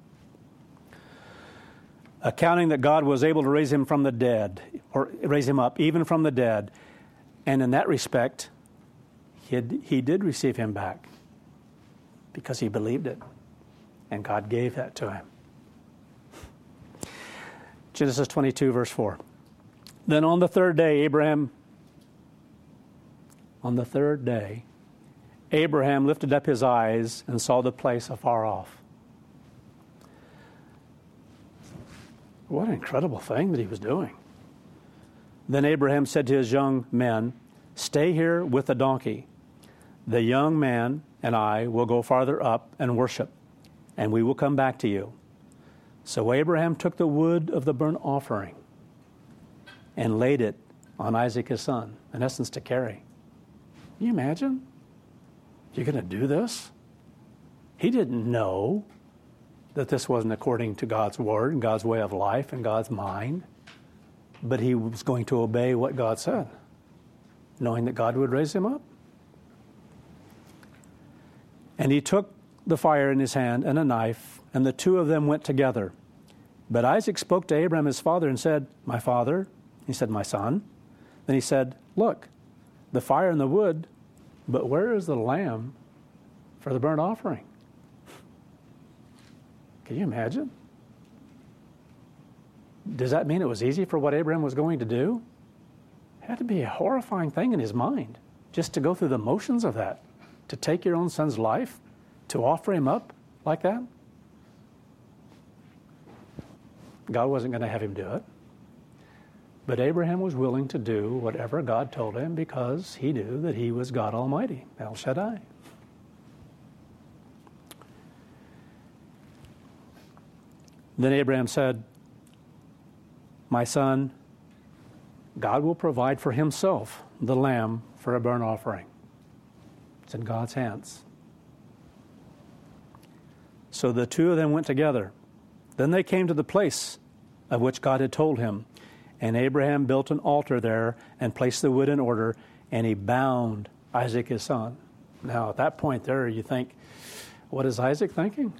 Accounting that God was able to raise him from the dead, or raise him up even from the dead. And in that respect, he did receive him back because he believed it. And God gave that to him. Genesis 22, verse 4. Then on the third day, Abraham lifted up his eyes and saw the place afar off. What an incredible thing that he was doing. Then Abraham said to his young men, "Stay here with the donkey. The young man and I will go farther up and worship, and we will come back to you." So Abraham took the wood of the burnt offering and laid it on Isaac his son, in essence to carry. Can you imagine? You're going to do this? He didn't know that this wasn't according to God's word and God's way of life and God's mind, but he was going to obey what God said, knowing that God would raise him up. And he took the fire in his hand and a knife, and the two of them went together. But Isaac spoke to Abraham his father and said, "My father." He said, "My son." Then he said, "Look, the fire and the wood, but where is the lamb for the burnt offering?" Can you imagine? Does that mean it was easy for what Abraham was going to do? It had to be a horrifying thing in his mind. just to go through the motions of that, to take your own son's life, to offer him up like that? God wasn't going to have him do it. But Abraham was willing to do whatever God told him because he knew that he was God Almighty, El Shaddai. Then Abraham said, my son, God will provide for himself the lamb for a burnt offering. It's in God's hands. So the two of them went together. Then they came to the place of which God had told him. And Abraham built an altar there and placed the wood in order, and he bound Isaac his son. Now, at that point there, you think, what is Isaac thinking?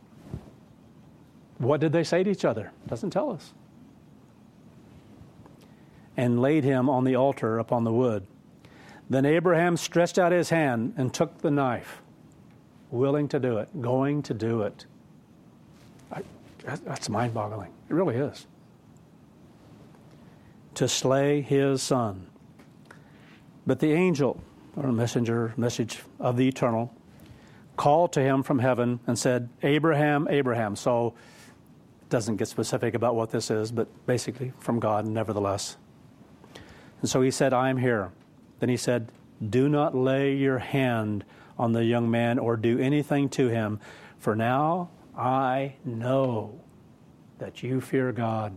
What did they say to each other? Doesn't tell us. And laid him on the altar upon the wood. Then Abraham stretched out his hand and took the knife, willing to do it, going to do it. That's mind-boggling. It really is. To slay his son. But the angel, or message of the eternal, called to him from heaven and said, Abraham, Abraham. So it doesn't get specific about what this is, but basically from God nevertheless. And so he said, I am here. Then he said, do not lay your hand on the young man or do anything to him, for now I know that you fear God.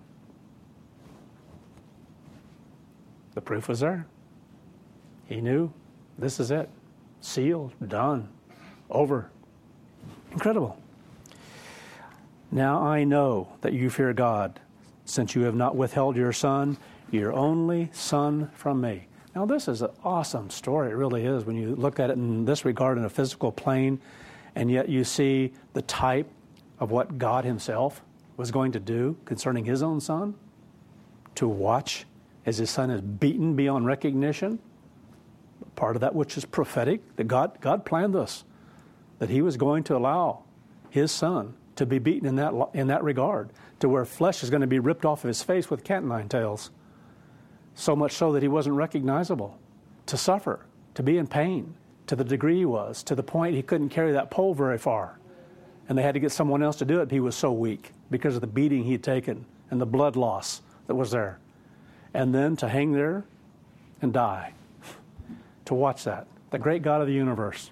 The proof was there. He knew this is it. Sealed, done, over. Incredible. Now I know that you fear God, since you have not withheld your son, your only son, from me. Now this is an awesome story. It really is when you look at it in this regard in a physical plane, and yet you see the type of what God himself was going to do concerning his own son, to watch as his son is beaten beyond recognition. Part of that which is prophetic, that God planned this, that he was going to allow his son to be beaten in that regard, to where flesh is going to be ripped off of his face with cat and nine tails. So much so that he wasn't recognizable, to suffer, to be in pain, to the degree he was, to the point he couldn't carry that pole very far. And they had to get someone else to do it. He was so weak because of the beating he'd taken and the blood loss that was there. And then to hang there and die, to watch that, the great God of the universe.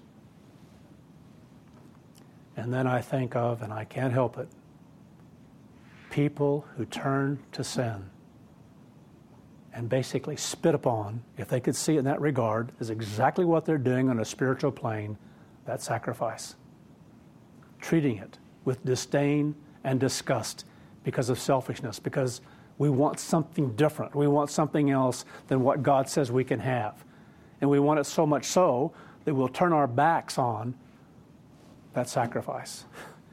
And then I think of, and I can't help it, people who turn to sin and basically spit upon, if they could see it in that regard, is exactly what they're doing on a spiritual plane, that sacrifice. Treating it with disdain and disgust because of selfishness, because we want something different. We want something else than what God says we can have. And we want it so much so that we'll turn our backs on that sacrifice.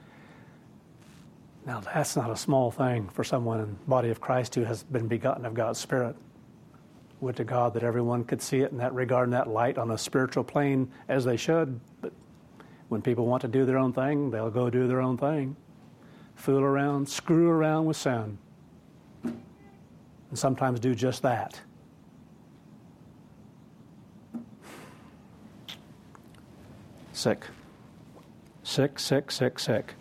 Now, that's not a small thing for someone in the body of Christ who has been begotten of God's Spirit. Would to God that everyone could see it in that regard, in that light, on a spiritual plane as they should. But when people want to do their own thing, they'll go do their own thing. Fool around, screw around with sin. And sometimes do just that. Sick. Sick, sick, sick, sick.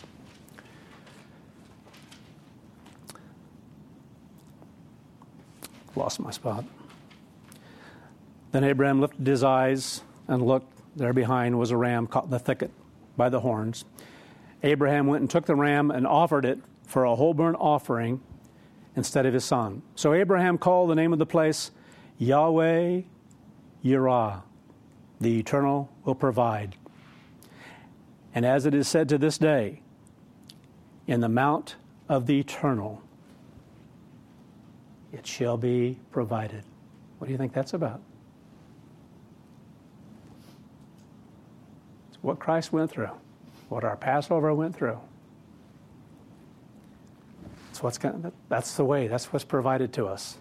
Lost my spot. Then Abraham lifted his eyes and looked. There behind was a ram caught in the thicket by the horns. Abraham went and took the ram and offered it for a whole burnt offering instead of his son. So Abraham called the name of the place Yahweh Yireh, the Eternal will provide. And as it is said to this day, in the mount of the Eternal, it shall be provided. What do you think that's about? It's what Christ went through, what our Passover went through. That's the way. That's what's provided to us.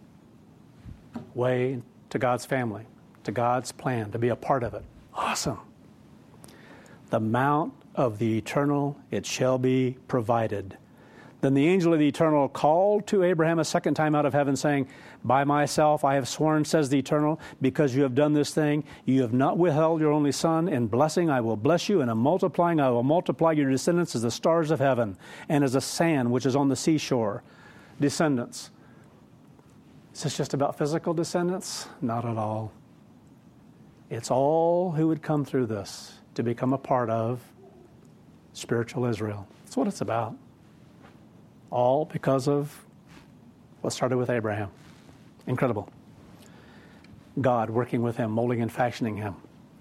Way to God's family, to God's plan, to be a part of it. Awesome. The mount of the Eternal, it shall be provided. Then the angel of the Eternal called to Abraham a second time out of heaven, saying, by myself I have sworn, says the Eternal, because you have done this thing, you have not withheld your only son. In blessing I will bless you, and in multiplying I will multiply your descendants as the stars of heaven, and as the sand which is on the seashore. Descendants. Is this just about physical descendants? Not at all. It's all who would come through this to become a part of spiritual Israel. That's what it's about. All because of what started with Abraham. Incredible. God working with him, molding and fashioning him.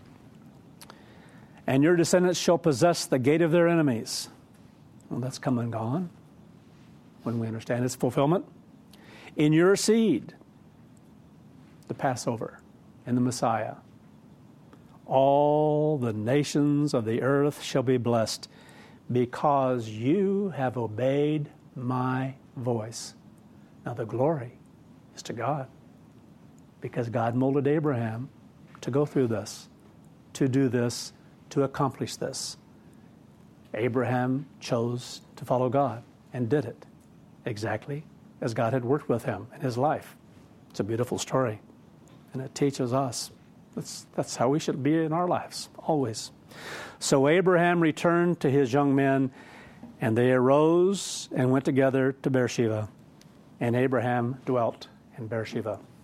And your descendants shall possess the gate of their enemies. Well, that's come and gone when we understand its fulfillment. In your seed, the Passover and the Messiah, all the nations of the earth shall be blessed because you have obeyed my voice. Now the glory is to God, because God molded Abraham to go through this, to do this, to accomplish this. Abraham chose to follow God and did it exactly as God had worked with him in his life. It's a beautiful story, and it teaches us that's how we should be in our lives, always. So Abraham returned to his young men, and they arose and went together to Beersheba, and Abraham dwelt in Beersheba.